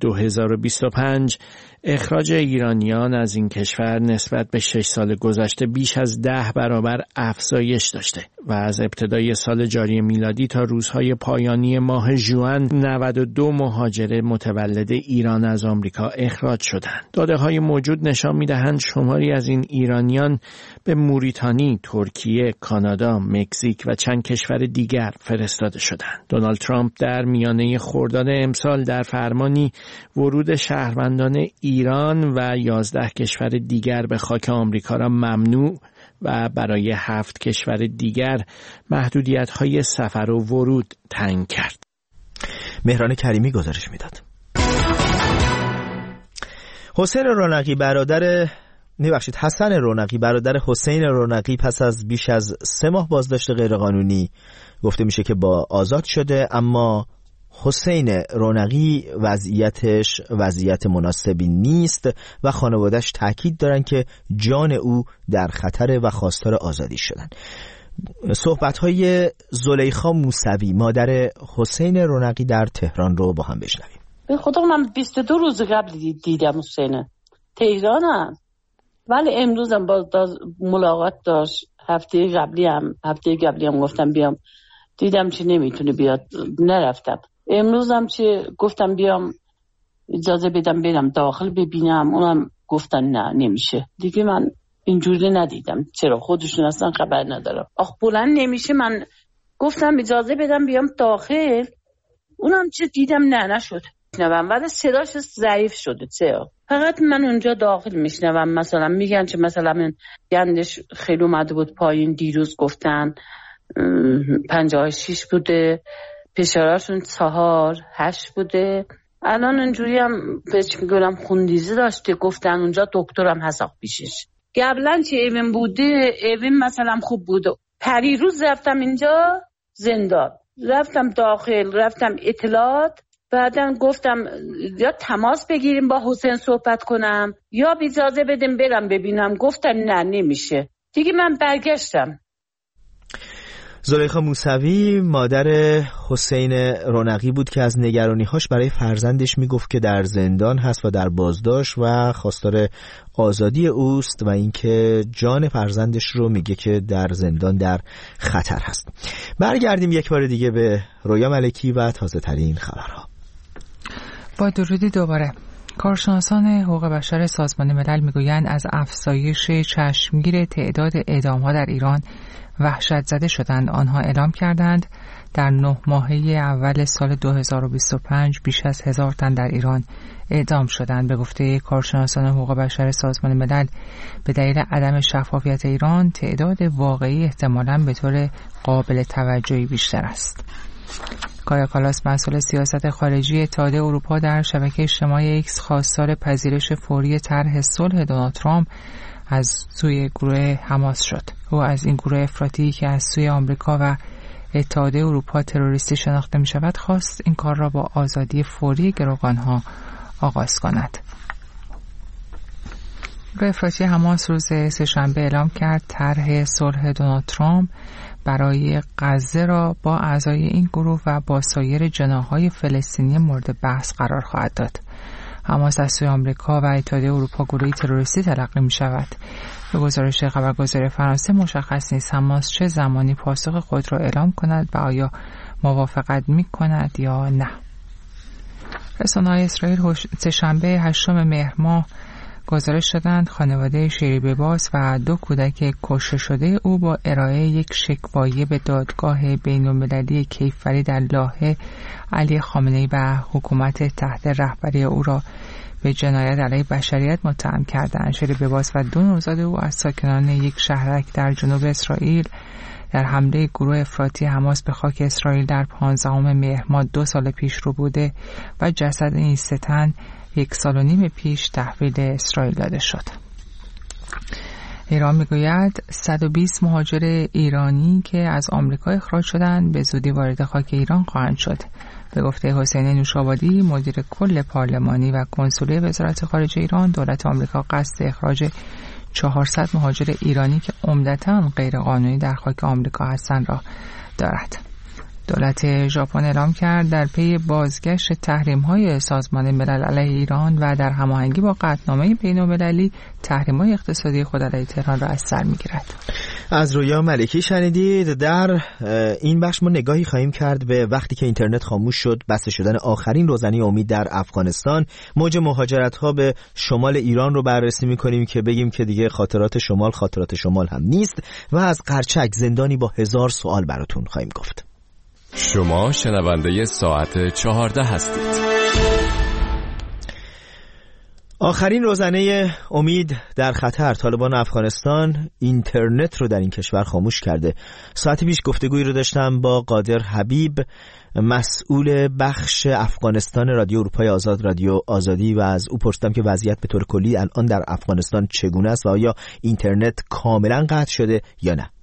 2025 اخراج ایرانیان از این کشور نسبت به 6 سال گذشته بیش از 10 برابر افزایش داشته و از ابتدای سال جاری میلادی تا روزهای پایانی ماه ژوئن 92 مهاجر متولد ایران از آمریکا اخراج شدند. داده‌های موجود نشان می‌دهند شماری از این ایرانیان به موریتانی، ترکیه، کانادا، مکزیک و چند کشور دیگر فرستاده شدند. دونالد ترامپ در میانه خرداد امسال در فرمانی ورود شهروندان ایران و 11 کشور دیگر به خاک آمریکا را ممنوع و برای 7 کشور دیگر محدودیت‌های سفر و ورود تعیین کرد. مهران کریمی گزارش میداد. حسن رونقی برادر حسین رونقی پس از بیش از 3 ماه بازداشت غیرقانونی گفته میشه که آزاد شده، اما حسین رونقی وضعیت مناسبی نیست و خانواده‌اش تاکید دارن که جان او در خطر و خواستار آزادی شدن. صحبت‌های زلیخا موسوی مادر حسین رونقی در تهران رو با هم بشنویم. به خدا من 22 روز قبل دیدم حسین تهرانم، ولی امروزم باز ملاقات داشت. هفته قبلی هم گفتم بیام، دیدم چه نمیتونه بیاد، نرفتم. امروزم چه گفتم بیام اجازه بدم برم داخل ببینم، اونم گفتن نه نمیشه دیگه. من اینجوری ندیدم، چرا خودشون اصلا خبر ندارم. بلند نمیشه. من گفتم اجازه بدم بیام داخل، اونم چه دیدم نه نشد. میشنوم ولی صداش ضعیف شده. فقط من اونجا داخل میشنوم، مثلا میگن چه مثلا گندش خیلی اومده بود پایین، دیروز گفتن 56 بوده، فشارشون 4-8 بوده. الان اونجوری هم بهش میگم خوندیزی داشته، گفتن اونجا دکترم هست پیشش. قبلا چه ایوین بوده، ایوین مثلا خوب بوده. پریروز رفتم اینجا زندان، رفتم داخل، رفتم اطلاعات، بعدن گفتم یا تماس بگیریم با حسین صحبت کنم یا اجازه بدیم برم ببینم. گفتن نه نمیشه دیگه. من برگشتم. زلیخا موسوی مادر حسین رونقی بود که از نگرانی‌هاش برای فرزندش میگفت که در زندان هست و در بازداشت و خواستار آزادی اوست و اینکه جان فرزندش رو میگه که در زندان در خطر هست. برگردیم یک بار دیگه به رویا ملکی و تازه ترین خبرها. با درودی دوباره. کارشناسان حقوق بشر سازمان ملل میگویند از افزایش چشمگیر تعداد اعدام‌ها در ایران وحشت زده شدند. آنها اعلام کردند در 9 ماهه اول سال 2025 بیش از 1000 تن در ایران اعدام شدند. به گفته کارشناسان حقوق بشر سازمان ملل، به دلیل عدم شفافیت ایران تعداد واقعی احتمالاً به طور قابل توجهی بیشتر است. کایا کالاس مسئول سیاست خارجی اتحادیه اروپا در شبکه اجتماعی ایکس خواستار پذیرش فوری طرح صلح دونالد ترامپ از سوی گروه حماس شد. او از این گروه افراطی که از سوی آمریکا و اتحادیه اروپا تروریستی شناخته می شود خواست این کار را با آزادی فوری گروگانها آغاز کند. گروه افراطی حماس روز سه‌شنبه اعلام کرد طرح صلح دونالد ترامپ برای غزه را با اعضای این گروه و با سایر جناح‌های فلسطینی مورد بحث قرار خواهد داد. حماس از سوی آمریکا و اتحادیه اروپا گروهی تروریستی تلقی می شود. به گزارش خبرگزاری فرانسه مشخص نیست حماس چه زمانی پاسخ خود را اعلام کند و آیا موافقت می کند یا نه. رسانه‌های اسرائیل سه‌شنبه 8 مهر ماه گزارش دادند خانواده شیری بباس و 2 کودک کشته شده او با ارائه یک شکوایه به دادگاه بین‌المللی کیفری در لاهه علی خامنه‌ای و حکومت تحت رهبری او را به جنایت علیه بشریت متهم کردند. شیری بباس و 2 نوزاد او از ساکنان یک شهرک در جنوب اسرائیل در حمله گروه افراطی حماس به خاک اسرائیل در 15 مهر ماه 2 سال پیش رو بوده و جسد این 3 تن 1.5 سال پیش تحویل اسرائیل داده شد. ایران میگوید 120 مهاجر ایرانی که از آمریکا اخراج شدند به زودی وارد خاک ایران خواهند شد. به گفته حسین نوشابادی مدیر کل پارلمانی و کنسولی وزارت خارجه ایران، دولت آمریکا قصد اخراج 400 مهاجر ایرانی که عمدتاً غیرقانونی در خاک آمریکا هستند را دارد. دولت ژاپن اعلام کرد در پی بازگشت تحریم‌های سازمان ملل علیه ایران و در هماهنگی با قطعنامه بین‌المللی تحریم‌های اقتصادی خود علیه تهران را از سر می‌گیرد. از رویا ملکی شنیدید. در این بخش ما نگاهی خواهیم کرد به وقتی که اینترنت خاموش شد، بسته شدن آخرین روزنه امید در افغانستان، موج مهاجرت‌ها به شمال ایران رو بررسی می‌کنیم که بگیم که دیگه خاطرات شمال هم نیست و از قرچک زندانی با 1000 سوال براتون خواهیم گفت. شما شنونده ساعت 14 هستید. آخرین روزنه امید در خطر. طالبان افغانستان اینترنت رو در این کشور خاموش کرده. ساعتی پیش گفتگویی رو داشتم با قادر حبیب، مسئول بخش افغانستان رادیو اروپای آزاد، رادیو آزادی، و از او پرسیدم که وضعیت به طور کلی الان در افغانستان چگونه است و آیا اینترنت کاملا قطع شده یا نه.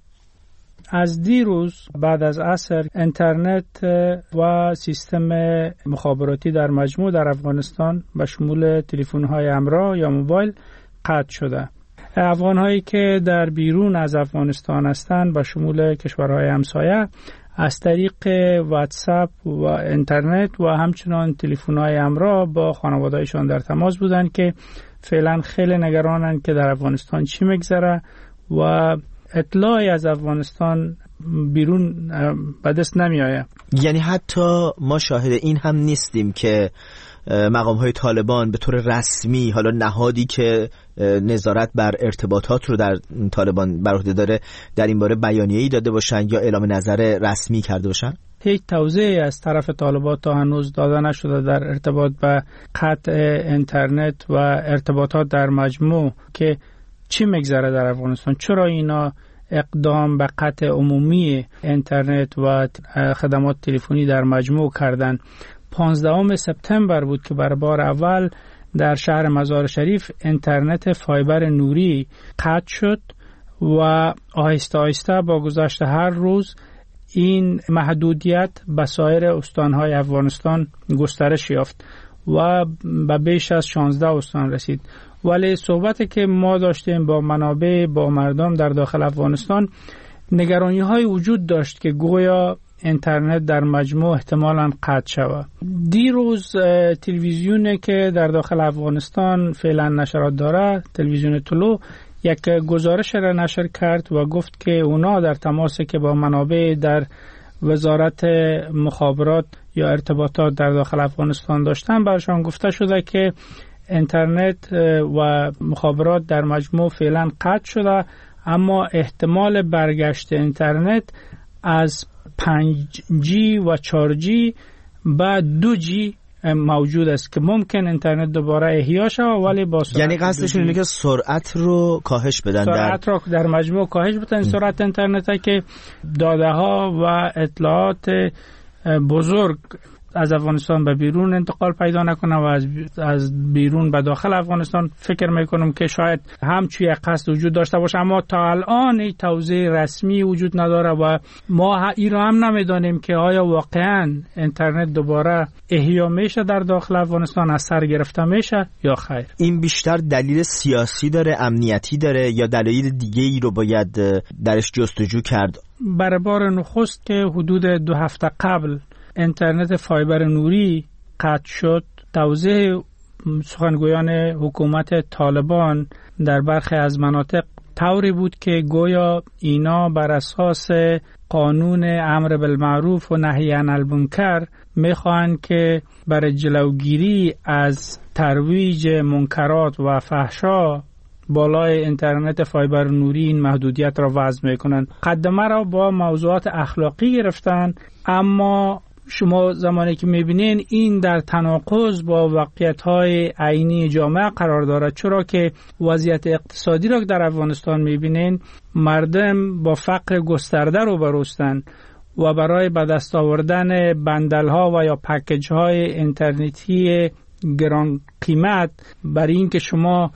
از دیروز بعد از عصر اینترنت و سیستم مخابراتی در مجموع در افغانستان به شمول تلفن‌های همراه یا موبایل قطع شده. افغان‌هایی که در بیرون از افغانستان هستند به شمول کشورهای همسایه از طریق واتساپ و اینترنت و همچنان تلفن‌های همراه با خانواده‌هایشان در تماس بودند که فعلا خیلی نگرانند که در افغانستان چی میگذره و اطلاعی از افغانستان بیرون به دست نمی آید. یعنی حتی ما شاهد این هم نیستیم که مقام‌های طالبان به طور رسمی، حالا نهادی که نظارت بر ارتباطات رو در طالبان بر عهده داره، در این باره بیانیه‌ای داده باشن یا اعلام نظر رسمی کرده باشن؟ هیچ توضیحی از طرف طالبان تا هنوز داده نشده در ارتباط به قطع اینترنت و ارتباطات در مجموع که چی میگذره در افغانستان، چرا اینا اقدام به قطع عمومی اینترنت و خدمات تلفنی در مجموع کردن. 15 سپتامبر بود که برای بار اول در شهر مزار شریف اینترنت فایبر نوری قطع شد و آهسته آهسته با گذشت هر روز این محدودیت به سایر استانهای افغانستان گسترش یافت و به بیش از 16 استان رسید. ولی صحبتی که ما داشتیم با منابع، با مردم در داخل افغانستان، نگرانی های وجود داشت که گویا اینترنت در مجموع احتمالاً قطع شود. دیروز تلویزیونی که در داخل افغانستان فعلا نشرات داره، تلویزیون طلوع، یک گزارش را نشر کرد و گفت که اونا در تماسی که با منابع در وزارت مخابرات یا ارتباطات در داخل افغانستان داشتن، برشان گفته شده که اینترنت و مخابرات در مجموع فعلا قطع شده، اما احتمال برگشت اینترنت از 5G و 4G به 2G موجود است که ممکن اینترنت دوباره احیا شود، ولی با سرعت، یعنی قصدشون اینه که سرعت رو کاهش بدن، سرعت رو در مجموع کاهش بدن. سرعت اینترنت که داده ها و اطلاعات بزرگ از افغانستان به بیرون انتقال پیدا نکنه و از بیرون به داخل افغانستان. فکر میکنم که شاید همچون یک قصد وجود داشته باشه، اما تا الان این توضیح رسمی وجود نداره و ما این رو هم نمیدانیم که آیا واقعا اینترنت دوباره احیا میشه در داخل افغانستان، از سر گرفته میشه یا خیر. این بیشتر دلیل سیاسی داره، امنیتی داره، یا دلایل دیگه ای رو باید درش جستجو کرد؟ برای بار نخست که حدود 2 هفته قبل اینترنت فایبر نوری قطع شد، توضیح سخنگویان حکومت طالبان در برخی از مناطق طوری بود که گویا اینا بر اساس قانون امر بالمعروف و نهی عن المنکر میخواهند که برای جلوگیری از ترویج منکرات و فحشا بالای اینترنت فایبر نوری این محدودیت را وضع میکنند. قدمه را با موضوعات اخلاقی گرفتن، اما شما زمانی که میبینین این در تناقض با واقعیت‌های عینی جامعه قرار دارد، چرا که وضعیت اقتصادی را که در افغانستان میبینین، مردم با فقر گسترده روبرو هستند و برای به دست آوردن بندل‌ها و یا پکیج‌های اینترنتی گران قیمت، برای اینکه شما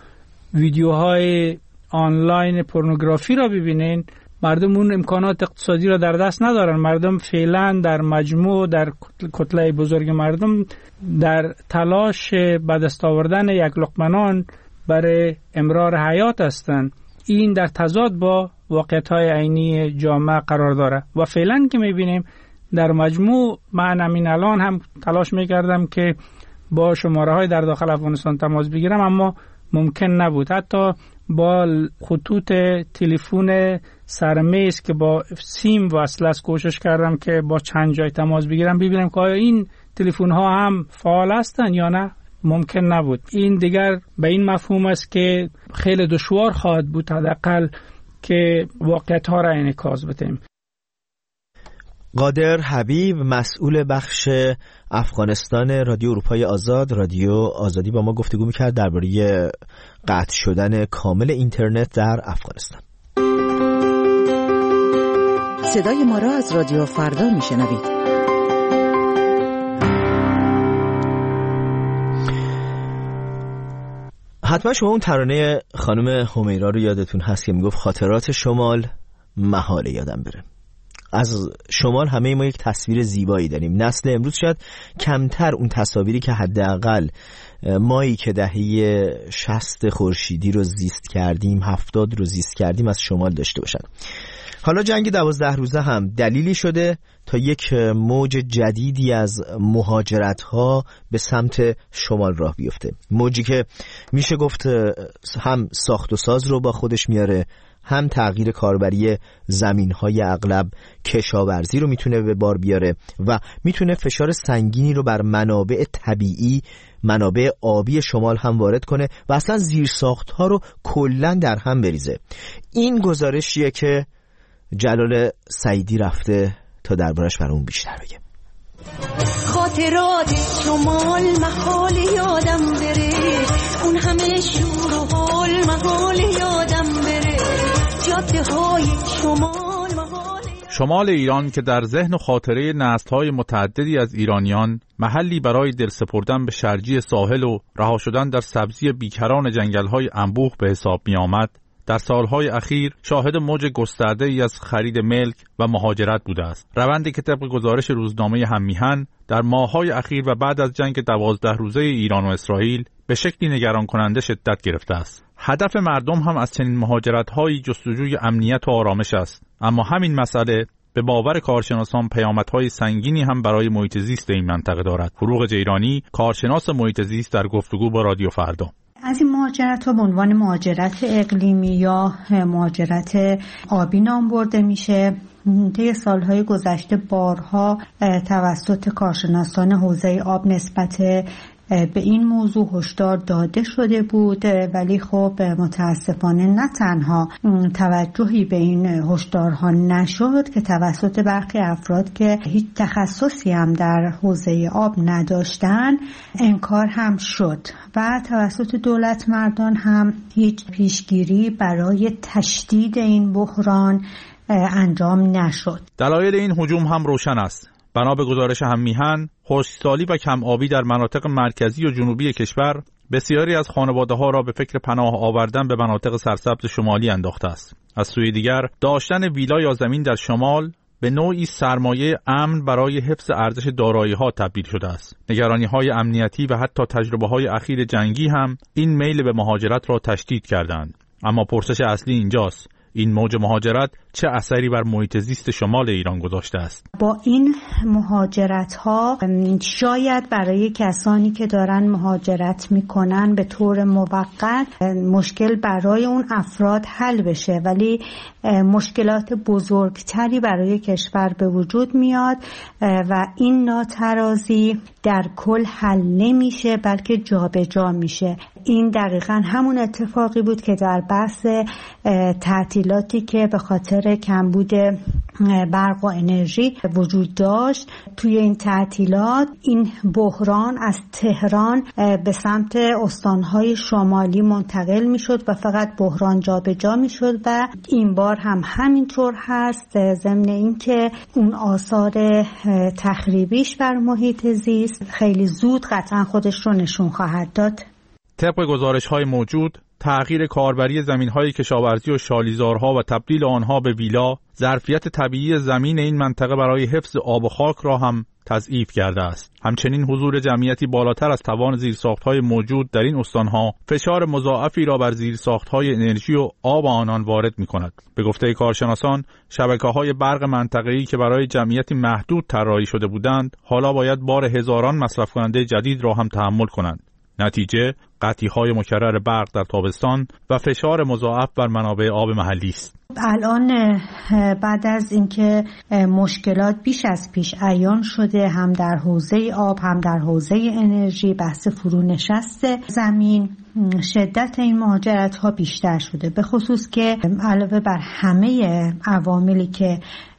ویدیوهای آنلاین پورنوگرافی را ببینین، مردم اون امکانات اقتصادی را در دست ندارن. مردم فعلا در مجموع، در کتله بزرگ مردم، در تلاش به دست آوردن یک لقمه نان برای امرار حیات هستند. این در تضاد با واقعیت‌های عینی جامعه قرار داره و فعلا که می‌بینیم در مجموع، من همین الان هم تلاش می‌کردم که با شماره‌های در داخل افغانستان تماس بگیرم، اما ممکن نبود. حتی با خطوط تلفن سرمیز که با سیم وصل است کوشش کردم که با چند جای تماس بگیرم ببینم که آیا این تلفن ها هم فعال هستن یا نه. ممکن نبود. این دیگر به این مفهوم است که خیلی دشوار خواهد بود حداقل که واقعیت ها را انعکاس بدیم. قادر حبیب، مسئول بخش افغانستان رادیو اروپای آزاد، رادیو آزادی، با ما گفتگو میکرد درباره قطع شدن کامل اینترنت در افغانستان. صدای ما را از رادیو فردا میشنوید. حتما شما اون ترانه خانم همیرا رو یادتون هست که میگفت خاطرات شمال محال یادم بره. از شمال همه ما یک تصویر زیبایی داریم. نسل امروز شاید کمتر اون تصاویری که حداقل مایی که دهه 60 خورشیدی رو زیست کردیم، 70 رو زیست کردیم از شمال داشته باشن. حالا جنگ 12 روزه هم دلیلی شده تا یک موج جدیدی از مهاجرت‌ها به سمت شمال راه بیفته. موجی که میشه گفت هم ساخت و ساز رو با خودش میاره، هم تغییر کاربری زمین‌های اغلب کشاورزی رو میتونه به بار بیاره و میتونه فشار سنگینی رو بر منابع طبیعی، منابع آبی شمال هم وارد کنه و اصلا زیرساخت‌ها رو کلاً در هم بریزه. این گزارشیه که جلال سعیدی رفته تا دربارش برامون بیشتر بگه. خاطرات شمال محال یادم بره، اون همه شور و حال محال یادم بره، جاده های شمال محال. شمال ایران که در ذهن و خاطره نسل‌های متعددی از ایرانیان محلی برای دل سپردن به شرجی ساحل و رها شدن در سبزی بیکران جنگل‌های انبوه به حساب می‌آمد، در سالهای اخیر شاهد موج گسترده‌ای از خرید ملک و مهاجرت بوده است. روندی که طبق گزارش روزنامه هممیهن در ماه‌های اخیر و بعد از جنگ 12 روزه ایران و اسرائیل به شکلی نگران کننده شدت گرفته است. هدف مردم هم از چنین مهاجرت‌هایی جستجوی امنیت و آرامش است. اما همین مسئله به باور کارشناسان پیامدهای سنگینی هم برای محیط زیست این منطقه دارد. فروغ جیرانی، کارشناس محیط زیست، در گفتگو با رادیو فردا. از این مهاجرت‌ها به عنوان مهاجرت اقلیمی یا مهاجرت آبی نام برده میشه. طی سالهای گذشته بارها توسط کارشناسان حوزه آب نسبت به این موضوع هشدار داده شده بود، ولی خب متاسفانه نه تنها توجهی به این هشدارها نشد که توسط برخی افراد که هیچ تخصصی هم در حوزه آب نداشتن انکار هم شد و توسط دولت مردان هم هیچ پیشگیری برای تشدید این بحران انجام نشد. دلایل این هجوم هم روشن است. بنا به گزارش هممیهن، خشکسالی و کم آبی در مناطق مرکزی و جنوبی کشور بسیاری از خانواده‌ها را به فکر پناه آوردن به مناطق سرسبز شمالی انداخته است. از سوی دیگر، داشتن ویلا یا زمین در شمال به نوعی سرمایه امن برای حفظ ارزش دارایی‌ها تبدیل شده است. نگرانی‌های امنیتی و حتی تجربه‌های اخیر جنگی هم این میل به مهاجرت را تشدید کردند. اما پرسش اصلی اینجاست: این موج مهاجرت چه اثری بر محیط زیست شمال ایران گذاشته است؟ با این مهاجرت ها شاید برای کسانی که دارن مهاجرت میکنن به طور موقت مشکل برای اون افراد حل بشه، ولی مشکلات بزرگتری برای کشور به وجود میاد و این ناترازی در کل حل نمیشه بلکه جابجا میشه. این دقیقاً همون اتفاقی بود که در بحث تعطیلاتی که به خاطر کمبود برق و انرژی وجود داشت، توی این تعطیلات این بحران از تهران به سمت استانهای شمالی منتقل میشد و فقط بحران جابجا میشد و این بار هم همینطور هست، ضمن اینکه اون آثار تخریبیش بر محیط زیست خیلی زود قطعا خودش رو نشون خواهد داد. طبق گزارش‌های موجود، تغییر کاربری زمین‌های کشاورزی و شالیزارها و تبدیل آنها به ویلا، ظرفیت طبیعی زمین این منطقه برای حفظ آب و خاک را هم تضعیف کرده است. همچنین حضور جمعیتی بالاتر از توان زیرساخت‌های موجود در این استان‌ها فشار مضاعفی را بر زیرساخت‌های انرژی و آب آنان وارد می‌کند. به گفته کارشناسان، شبکه‌های برق منطقه‌ای که برای جمعیتی محدود طراحی شده بودند، حالا باید بار هزاران مصرف کننده جدید را هم تحمل کنند. نتیجه قطعی‌های مکرر برق در تابستان و فشار مضاعف بر منابع آب محلی است. الان بعد از اینکه مشکلات بیش از پیش عیان شده، هم در حوزه آب هم در حوزه انرژی، بحث فرونشست زمین، شدت این مهاجرت ها بیشتر شده، به خصوص که علاوه بر همه عواملی که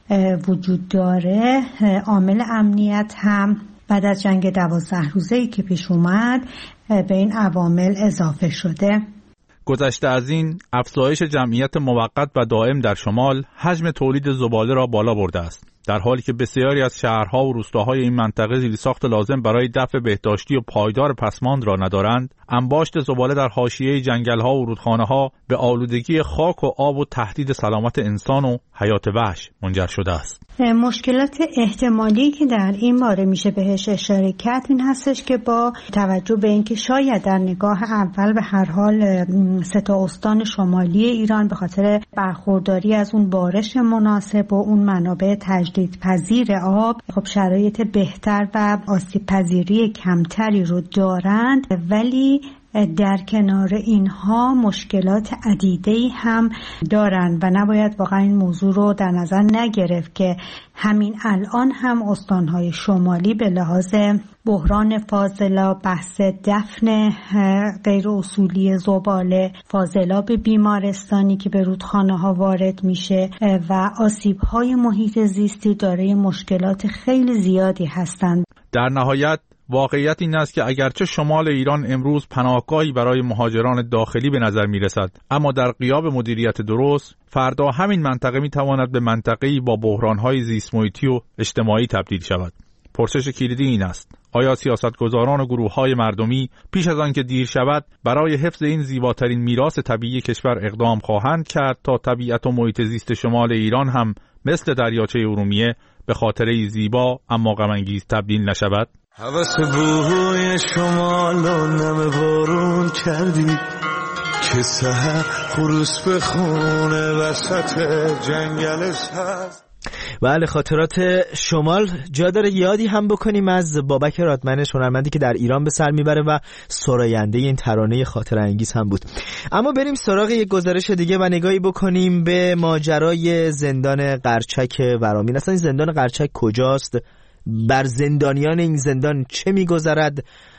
وجود داره، عامل امنیت هم بعد از جنگ 12 روزه‌ای که پیش اومد به این عوامل اضافه شده. گذشته از این، افزایش جمعیت موقت و دائم در شمال حجم تولید زباله را بالا برده است، در حالی که بسیاری از شهرها و روستاهای این منطقه زیرساخت لازم برای دفع بهداشتی و پایدار پسماند را ندارند. انباشت زباله در حاشیه جنگل‌ها و رودخانه‌ها به آلودگی خاک و آب و تهدید سلامت انسان و حیات وحش منجر شده است. مشکلات احتمالی که در این باره میشه بهش اشاره کرد این هستش که با توجه به اینکه شاید در نگاه اول به هر حال 3 استان شمالی ایران به خاطر برخورداری از اون بارش مناسب و اون منابع تجدیدپذیر آب خب شرایط بهتر و آسیب پذیری کمتری رو دارند، ولی در کنار اینها مشکلات عدیده‌ای هم دارند و نباید واقعا این موضوع رو در نظر نگرفت که همین الان هم استانهای شمالی به لحاظ بحران فاضلاب، بحث دفن غیر اصولی زباله، فاضلاب بیمارستانی که به رودخانه ها وارد میشه و آسیب های محیط زیستی دارای مشکلات خیلی زیادی هستند. در نهایت واقعیت این است که اگرچه شمال ایران امروز پناهگاهی برای مهاجران داخلی به نظر می رسد، اما در غیاب مدیریت درست فردا همین منطقه می تواند به منطقه‌ای با بحران‌های زیست محیطی و اجتماعی تبدیل شود. پرسش کلیدی این است: آیا سیاستگزاران و گروه‌های مردمی پیش از آن که دیر شود برای حفظ این زیباترین میراث طبیعی کشور اقدام خواهند کرد تا طبیعت و محیط زیست شمال ایران هم مثل دریاچه ارومیه به خاطره‌ای زیبا اما غم‌انگیز تبدیل نشود؟ حوث بوی شمال و نم بارون کردی که سحر خروس به خونه وسط جنگلش هست. بله، خاطرات شمال جا داره یادی هم بکنیم از بابک رادمنش، هنرمندی که در ایران به سر میبره و سراینده این ترانه خاطره انگیز هم بود. اما بریم سراغ یک گزارش دیگه و نگاهی بکنیم به ماجرای زندان قرچک ورامین. اصلا این زندان قرچک کجاست؟ بر زندانیان این زندان چه میگذرد؟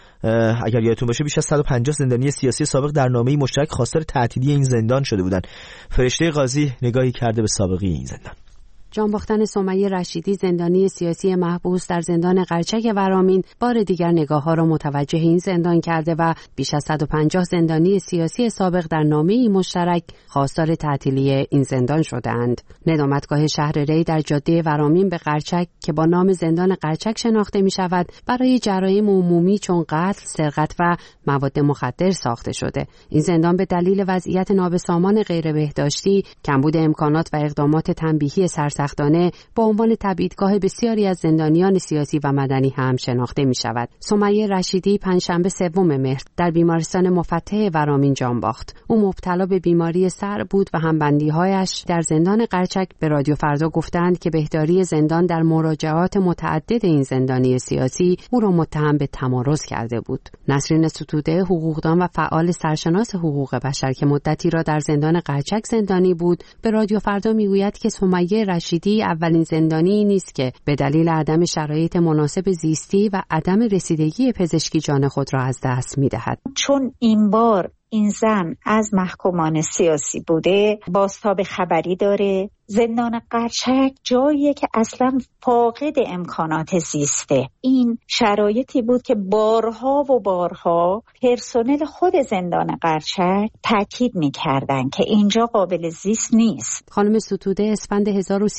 اگر یادتون باشه بیش از 150 زندانی سیاسی سابق در نامه‌ای مشترک خواستار تعطیلی این زندان شده بودند. فرشته قاضی نگاهی کرده به سابقه این زندان. جانباختن سمیه رشیدی، زندانی سیاسی محبوس در زندان قرچک ورامین، بار دیگر نگاه‌ها را متوجه این زندان کرده و بیش از 150 زندانی سیاسی سابق در نامه‌ای مشترک خواستار تعطیلی این زندان شدند. ندامتگاه شهر ری در جاده ورامین به قرچک که با نام زندان قرچک شناخته می‌شود، برای جرایم عمومی چون قتل، سرقت و مواد مخدر ساخته شده. این زندان به دلیل وضعیت نابسامان غیر بهداشتی، کمبود امکانات و اقدامات تنبیهی سختانه با عنوان تبعیدگاه بسیاری از زندانیان سیاسی و مدنی هم شناخته می شود. سمیه رشیدی پنجشنبه 3 مهر در بیمارستان مفتح ورامین جان باخت. او مبتلا به بیماری سر بود و همبندی‌هایش در زندان قرچک به رادیو فردا گفتند که بهداری زندان در مراجعات متعدد این زندانی سیاسی او را متهم به تمارض کرده بود. نسرین ستوده، حقوقدان و فعال سرشناس حقوق بشر که مدتی را در زندان قرچک زندانی بود، به رادیو فردا میگوید که سمیه رشیدی اولین زندانی نیست که به دلیل عدم شرایط مناسب زیستی و عدم رسیدگی پزشکی جان خود را از دست می‌دهد. چون این بار این زن از محکومان سیاسی بوده، بازتاب خبری داره. زندان قرچک جاییه که اصلا فاقد امکانات زیسته. این شرایطی بود که بارها و بارها پرسنل خود زندان قرچک تاکید می‌کردن که اینجا قابل زیست نیست. خانم ستوده اسفند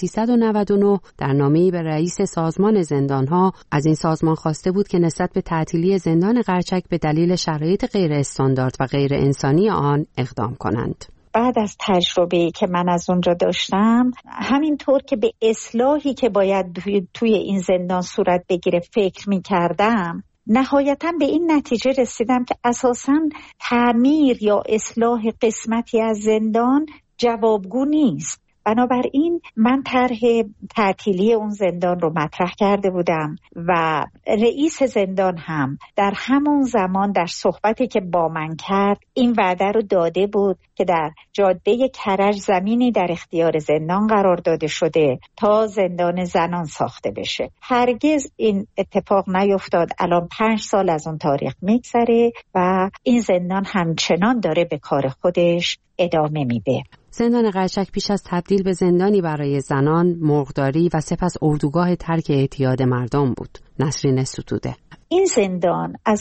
1399 در نامه‌ای به رئیس سازمان زندان‌ها از این سازمان خواسته بود که نسبت به تعطیلی زندان قرچک به دلیل شرایط غیر استاندارد و غیر انسانی آن اقدام کنند. بعد از تجربه‌ای که من از اونجا داشتم، همینطور که به اصلاحی که باید توی این زندان صورت بگیره فکر می‌کردم، نهایتاً به این نتیجه رسیدم که اساساً تعمیر یا اصلاح قسمتی از زندان جوابگو نیست. بنابراین من طرح تعطیلی اون زندان رو مطرح کرده بودم و رئیس زندان هم در همون زمان در صحبتی که با من کرد این وعده رو داده بود که در جاده کرج زمینی در اختیار زندان قرار داده شده تا زندان زنان ساخته بشه. هرگز این اتفاق نیفتاد. الان 5 سال از اون تاریخ میگذره و این زندان همچنان داره به کار خودش ادامه میده. زندان قرچک پیش از تبدیل به زندانی برای زنان، مرغداری و سپس اردوگاه ترک اعتیاد مردم بود. نسرین ستوده: این زندان از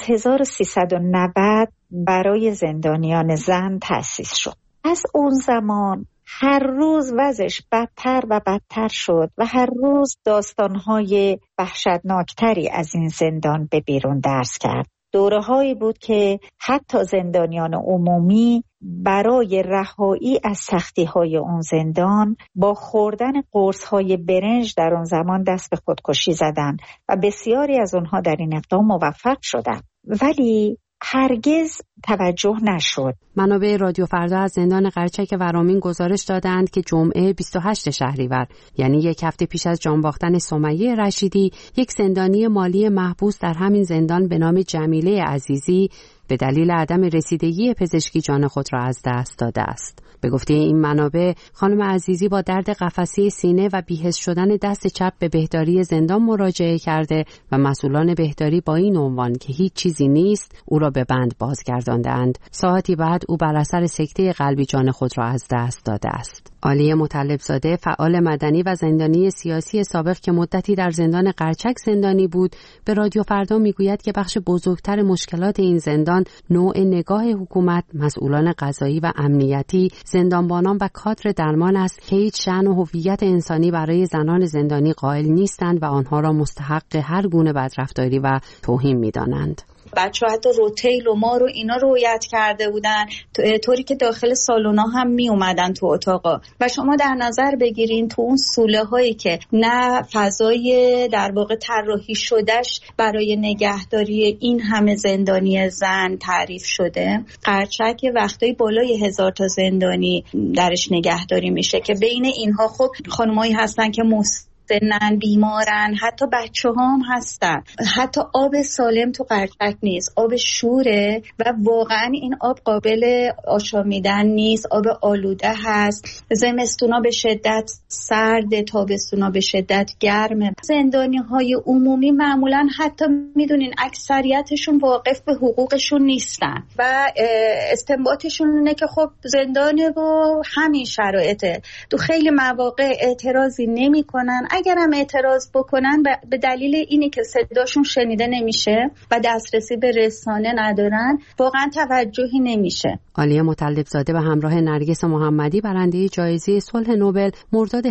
1390 برای زندانیان زن تأسیس شد. از اون زمان هر روز وضعش بدتر و بدتر شد و هر روز داستانهای وحشتناکتری از این زندان به بیرون درس کرد. دوره‌هایی بود که حتی زندانیان عمومی برای رهایی از سختی‌های اون زندان با خوردن قرص‌های برنج در اون زمان دست به خودکشی زدن و بسیاری از اونها در این اقدام موفق شدند، ولی هرگز توجه نشد. منابع رادیو فردا از زندان قرچک ورامین گزارش دادند که جمعه 28 شهریور، یعنی یک هفته پیش از جان باختن سمیه رشیدی، یک زندانی مالی محبوس در همین زندان به نام جمیله عزیزی به دلیل عدم رسیدگی پزشکی جان خود را از دست داده است. به گفته این منابع، خانم عزیزی با درد قفسه سینه و بی‌حس شدن دست چپ به بهداری زندان مراجعه کرده و مسئولان بهداری با این عنوان که هیچ چیزی نیست او را به بند بازگرداندند. ساعتی بعد او بر اثر سکته قلبی جان خود را از دست داده است. عالیه مطلب‌زاده، فعال مدنی و زندانی سیاسی سابق که مدتی در زندان قرچک زندانی بود، به رادیو فردا میگوید که بخش بزرگتر مشکلات این زندان نوع نگاه حکومت، مسئولان قضایی و امنیتی، زندانبانان و کادر درمان است که هیچ شأن و هویت انسانی برای زنان زندانی قائل نیستند و آنها را مستحق هر گونه بدرفتاری و توهین می‌دانند. بچه‌ها حتی روتیل و ما رو اینا رعایت کرده بودن، طوری که داخل سالونا هم می اومدن تو اتاقا. و شما در نظر بگیرین تو اون سوله هایی که نه فضای در واقع طراحی شدهش برای نگهداری این همه زندانی زن تعریف شده، قرچک وقتایی بالای 1000 تا زندانی درش نگهداری میشه که بین اینها خب خانمایی هستن که سنن، بیمارن، حتی بچه هم هستن. حتی آب سالم تو قرچک نیست، آب شوره و واقعا این آب قابل آشامیدن نیست، آب آلوده هست. زمستونا به شدت سرد، تابستونا به شدت گرمه. زندانی های عمومی معمولا حتی میدونین اکثریتشون واقف به حقوقشون نیستن و استنباطشون اینه که خب زندانه و همین شرایطه. تو خیلی مواقع اعتراضی نمی کنن، اگر هم اعتراض بکنن به دلیل اینی که صداشون شنیده نمیشه و دسترسی به رسانه ندارن، واقعا توجهی نمیشه. عالیه مطلب‌زاده به همراه نرگس محمدی برنده جایزه صلح نوبل مرداد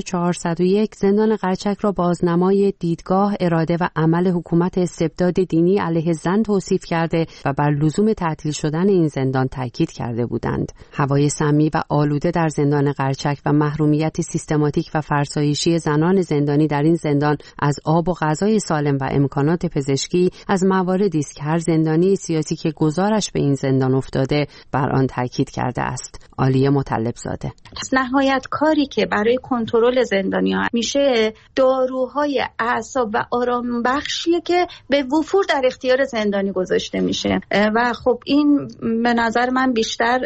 1401 زندان قرچک را بازنمای دیدگاه، اراده و عمل حکومت استبداد دینی علیه زن توصیف کرده و بر لزوم تعطیل شدن این زندان تاکید کرده بودند. هوای سمی و آلوده در زندان قرچک و محرومیت سیستماتیک و فرسایشی زنان زندانی در این زندان از آب و غذای سالم و امکانات پزشکی از مواردی است که هر زندانی سیاسی که گذارش به این زندان افتاده بر آن تاکید کرده است. عالیه مطلب‌زاده: نهایت کاری که برای کنترل زندانیان میشه داروهای اعصاب و آرام بخشیه که به وفور در اختیار زندانی گذاشته میشه و خب این به نظر من بیشتر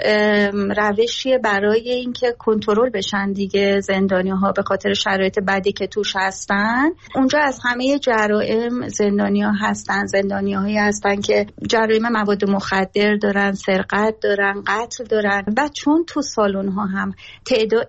روشیه برای اینکه کنترل بشن دیگه زندانی‌ها به خاطر شرایط بدی که توش هستن. اونجا از همه جرائم زندانی‌ها هستن، زندانی‌هایی هستن که جرایم مواد مخدر دارن، سرقت دارن، قتل دارن و چون تو سالن‌ها هم تعداد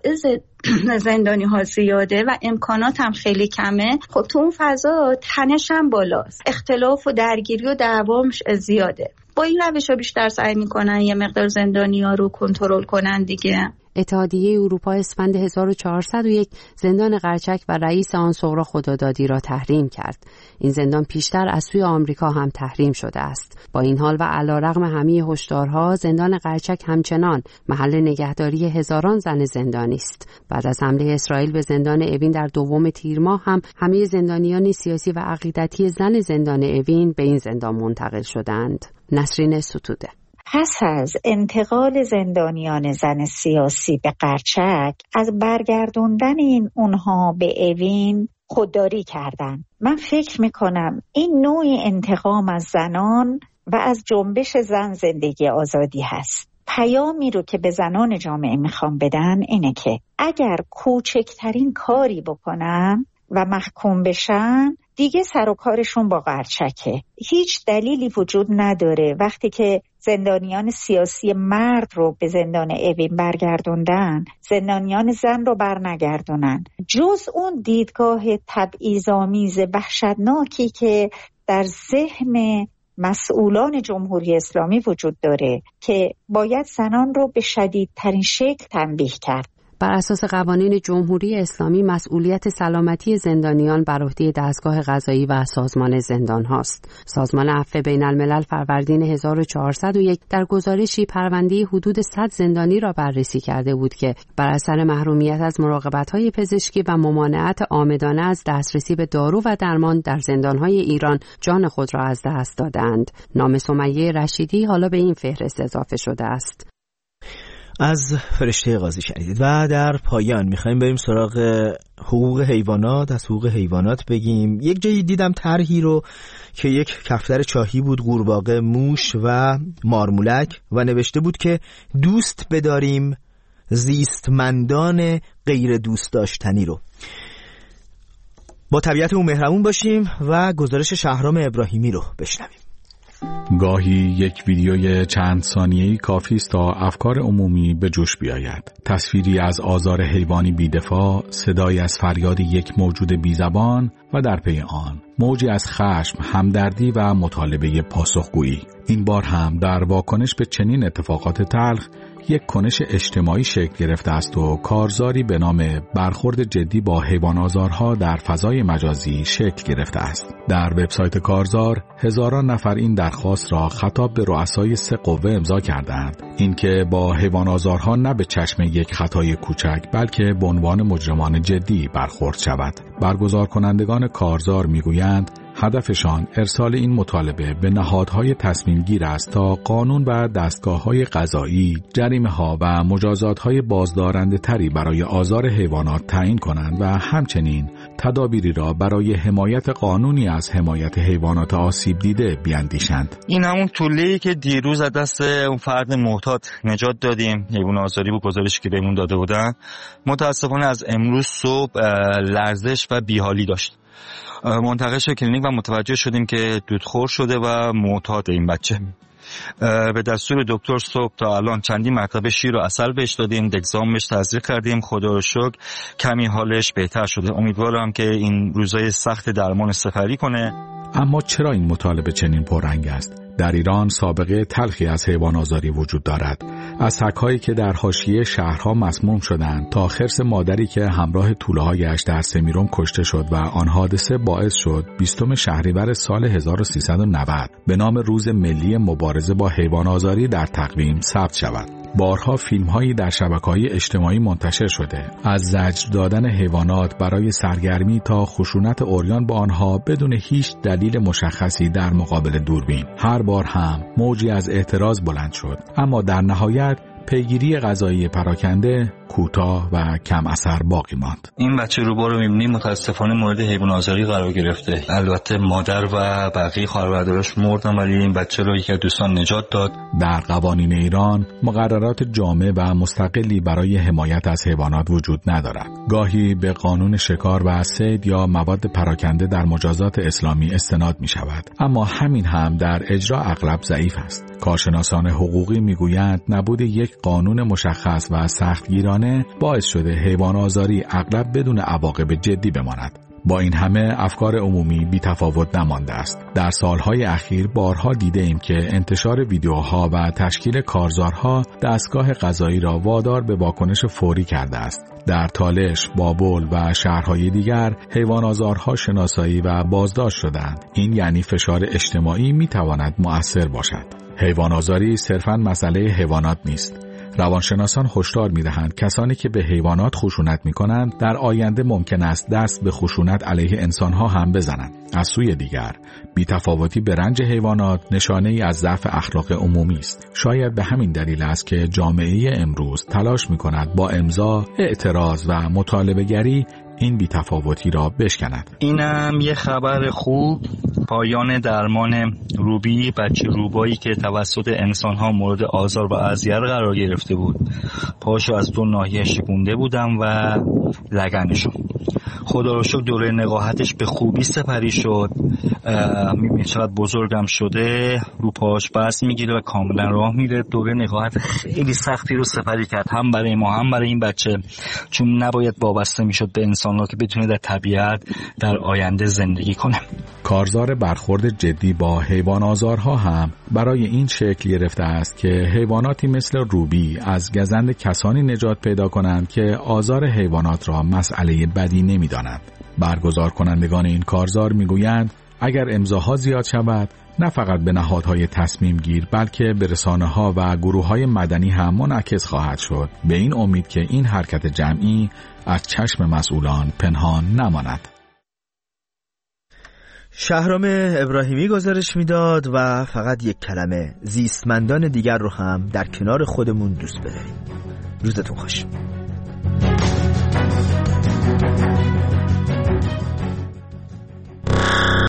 زندانی ها زیاده و امکانات هم خیلی کمه، خب تو اون فضا تنش هم بالاست، اختلاف و درگیری و دعوا زیاده. با این روش ها بیشتر سعی میکنن یه مقدار زندانی ها رو کنترل کنن دیگه. اتحادیه اروپا اسفند 1401 زندان قرچک و رئیس آن سغرا خدادادی را تحریم کرد. این زندان پیشتر از سوی آمریکا هم تحریم شده است. با این حال و علیرغم همه هشدارها، زندان قرچک همچنان محل نگهداری هزاران زن زندانی است. بعد از حمله اسرائیل به زندان اوین در 2 تیر ماه هم همه زندانیان سیاسی و عقیدتی زن زندان اوین به این زندان منتقل شدند. نسرین ستوده: پس از انتقال زندانیان زن سیاسی به قرچک، از برگردوندن اونها به اوین خودداری کردند. من فکر میکنم این نوع انتقام از زنان و از جنبش زن زندگی آزادی هست. پیامی رو که به زنان جامعه میخوام بدن اینه که اگر کوچکترین کاری بکنن و محکوم بشن، دیگه سر و کارشون با قرچکه. هیچ دلیلی وجود نداره وقتی که زندانیان سیاسی مرد رو به زندان اوین برگردوندن، زندانیان زن رو برنگردونن، جز اون دیدگاه تبعیض‌آمیز وحشتناکی که در ذهن مسئولان جمهوری اسلامی وجود داره که باید زنان رو به شدیدترین شکل تنبیه کرد. بر اساس قوانین جمهوری اسلامی مسئولیت سلامتی زندانیان بر عهده دستگاه قضایی و سازمان زندان هاست. سازمان عفو بین الملل فروردین 1401 در گزارشی پرونده حدود 100 زندانی را بررسی کرده بود که بر اثر محرومیت از مراقبت‌های پزشکی و ممانعت عامدانه از دسترسی به دارو و درمان در زندان‌های ایران جان خود را از دست دادند. نام سمیه رشیدی حالا به این فهرست اضافه شده است. از فرشته قاضی شنیدید. و در پایان میخوایم بریم سراغ حقوق حیوانات. از حقوق حیوانات بگیم. یک جایی دیدم طرحی رو که یک کفتر چاهی بود، قورباغه، موش و مارمولک و نوشته بود که دوست بداریم زیستمندان غیر دوست داشتنی رو. با طبیعت اون مهربون باشیم و گزارش شهرام ابراهیمی رو بشنویم. گاهی یک ویدیوی چند ثانیه‌ای کافی است تا افکار عمومی به جوش بیاید. تصویری از آزار حیوانی بی‌دفاع، صدایی از فریاد یک موجود بی‌زبان و در پی آن موجی از خشم، همدردی و مطالبه پاسخگویی. این بار هم در واکنش به چنین اتفاقات تلخ یک کنش اجتماعی شکل گرفته است و کارزاری به نام برخورد جدی با حیوان‌آزارها در فضای مجازی شکل گرفته است. در وبسایت کارزار هزاران نفر این درخواست را خطاب به رؤسای 3 قوه امضا کردند. اینکه با حیوان‌آزارها نه به چشم یک خطای کوچک بلکه به عنوان مجرمان جدی برخورد شود. برگزار کنندگان کارزار میگویند هدفشان ارسال این مطالبه به نهادهای تصمیم گیر است تا قانون و دستگاه‌های قضایی جریمه‌ها و مجازات‌های بازدارنده تری برای آزار حیوانات تعیین کنند و همچنین تدابیری را برای حمایت قانونی از حمایت حیوانات آسیب دیده بیاندیشند. این همون طوله‌ای که دیروز از دست اون فرد معتاد نجات دادیم، حیوان آزاری بود، گزارشی که بهمون داده بودن. متأسفانه از امروز صبح لرزش و بیحالی داشت. منتقل شد کلینیک و متوجه شدیم که دودخور شده و معتاد این بچه. به دستور دکتر صبح تا الان چندین مرتبه شیر و عسل بهش دادیم، دگزام بهش تزریق کردیم. خدا رو شکر کمی حالش بهتر شده. امیدوارم که این روزای سخت درمان سپری کنه. اما چرا این مطالبه چنین پررنگ است؟ در ایران سابقه تلخی از حیوان آزاری وجود دارد. از سگ‌هایی که در حاشیه شهرها مسموم شدند تا خرس مادری که همراه توله‌هایش در سمیرون کشته شد و آن حادثه باعث شد 20 شهریور سال 1390 به نام روز ملی مبارزه با حیوان آزاری در تقویم ثبت شود. بارها فیلم‌هایی در شبکه‌های اجتماعی منتشر شده از زجر دادن حیوانات برای سرگرمی تا خشونت عریان با آنها بدون هیچ دلیل مشخصی در مقابل دوربین. هر بار هم موجی از اعتراض بلند شد، اما در نهایت پیگیری قضایی پراکنده کوتاه و کم اثر باقی ماند. این بچه رو رو می‌بینیم متاسفانه مورد حیوان آزاری قرار گرفته. البته مادر و بقیه خواهربرادرش مردن ولی این بچه رو یکی از دوستان نجات داد. در قوانین ایران مقررات جامع و مستقلی برای حمایت از حیوانات وجود ندارد. گاهی به قانون شکار و صید یا مواد پراکنده در مجازات اسلامی استناد می شود، اما همین هم در اجرا اغلب ضعیف است. کارشناسان حقوقی میگویند نبود یک قانون مشخص و سختگیرانه باعث شده حیوان آزاری اغلب بدون عواقب جدی بماند. با این همه افکار عمومی بی تفاوت نمانده است. در سالهای اخیر بارها دیده ایم که انتشار ویدیوها و تشکیل کارزارها دستگاه قضایی را وادار به واکنش فوری کرده است. در تالش، بابل و شهرهای دیگر حیوان آزارها شناسایی و بازداشت شدند. این یعنی فشار اجتماعی می تواند مؤثر باشد. حیوان آزاری صرفاً مسئله حیوانات نیست. روانشناسان هشدار می‌دهند کسانی که به حیوانات خشونت می‌کنند در آینده ممکن است دست به خشونت علیه انسان‌ها هم بزنند. از سوی دیگر بی‌تفاوتی به رنج حیوانات نشانه‌ای از ضعف اخلاق عمومی است. شاید به همین دلیل است که جامعه امروز تلاش می‌کند با امضا، اعتراض و مطالبه‌گری این بی‌تفاوتی را بشکند. اینم یه خبر خوب، پایان درمان روبی، بچه روبایی که توسط انسان‌ها مورد آزار و اذیت قرار گرفته بود. پاشو از دو ناحیه شکونده بودم و لگنشو. خدا رو شکر دوره نقاهتش به خوبی سپری شد. میبینید چقدر بزرگم شده، رو پاش بس میگیره و کاملا راه میره. دوره نقاهت خیلی سختی رو سپری کرد، هم برای ما هم برای این بچه، چون نباید وابسته میشد به انسان‌ها که بتونه در طبیعت در آینده زندگی کنه. کارزار برخورد جدی با حیوان آزارها هم برای این شکل گرفته است که حیواناتی مثل روبی از گزند کسانی نجات پیدا کنند که آزار حیوانات را مسئله بدی نمی‌دانند. برگزار کنندگان این کارزار میگویند اگر امضاها زیاد شود، نه فقط به نهادهای تصمیم گیر بلکه به رسانه‌ها و گروه‌های مدنی هم منعکس خواهد شد، به این امید که این حرکت جمعی از چشم مسئولان پنهان نماند. شهرام ابراهیمی گزارش میداد و فقط یک کلمه: زیستمندان دیگر رو هم در کنار خودمون دوست بداریم. روزتون خوش.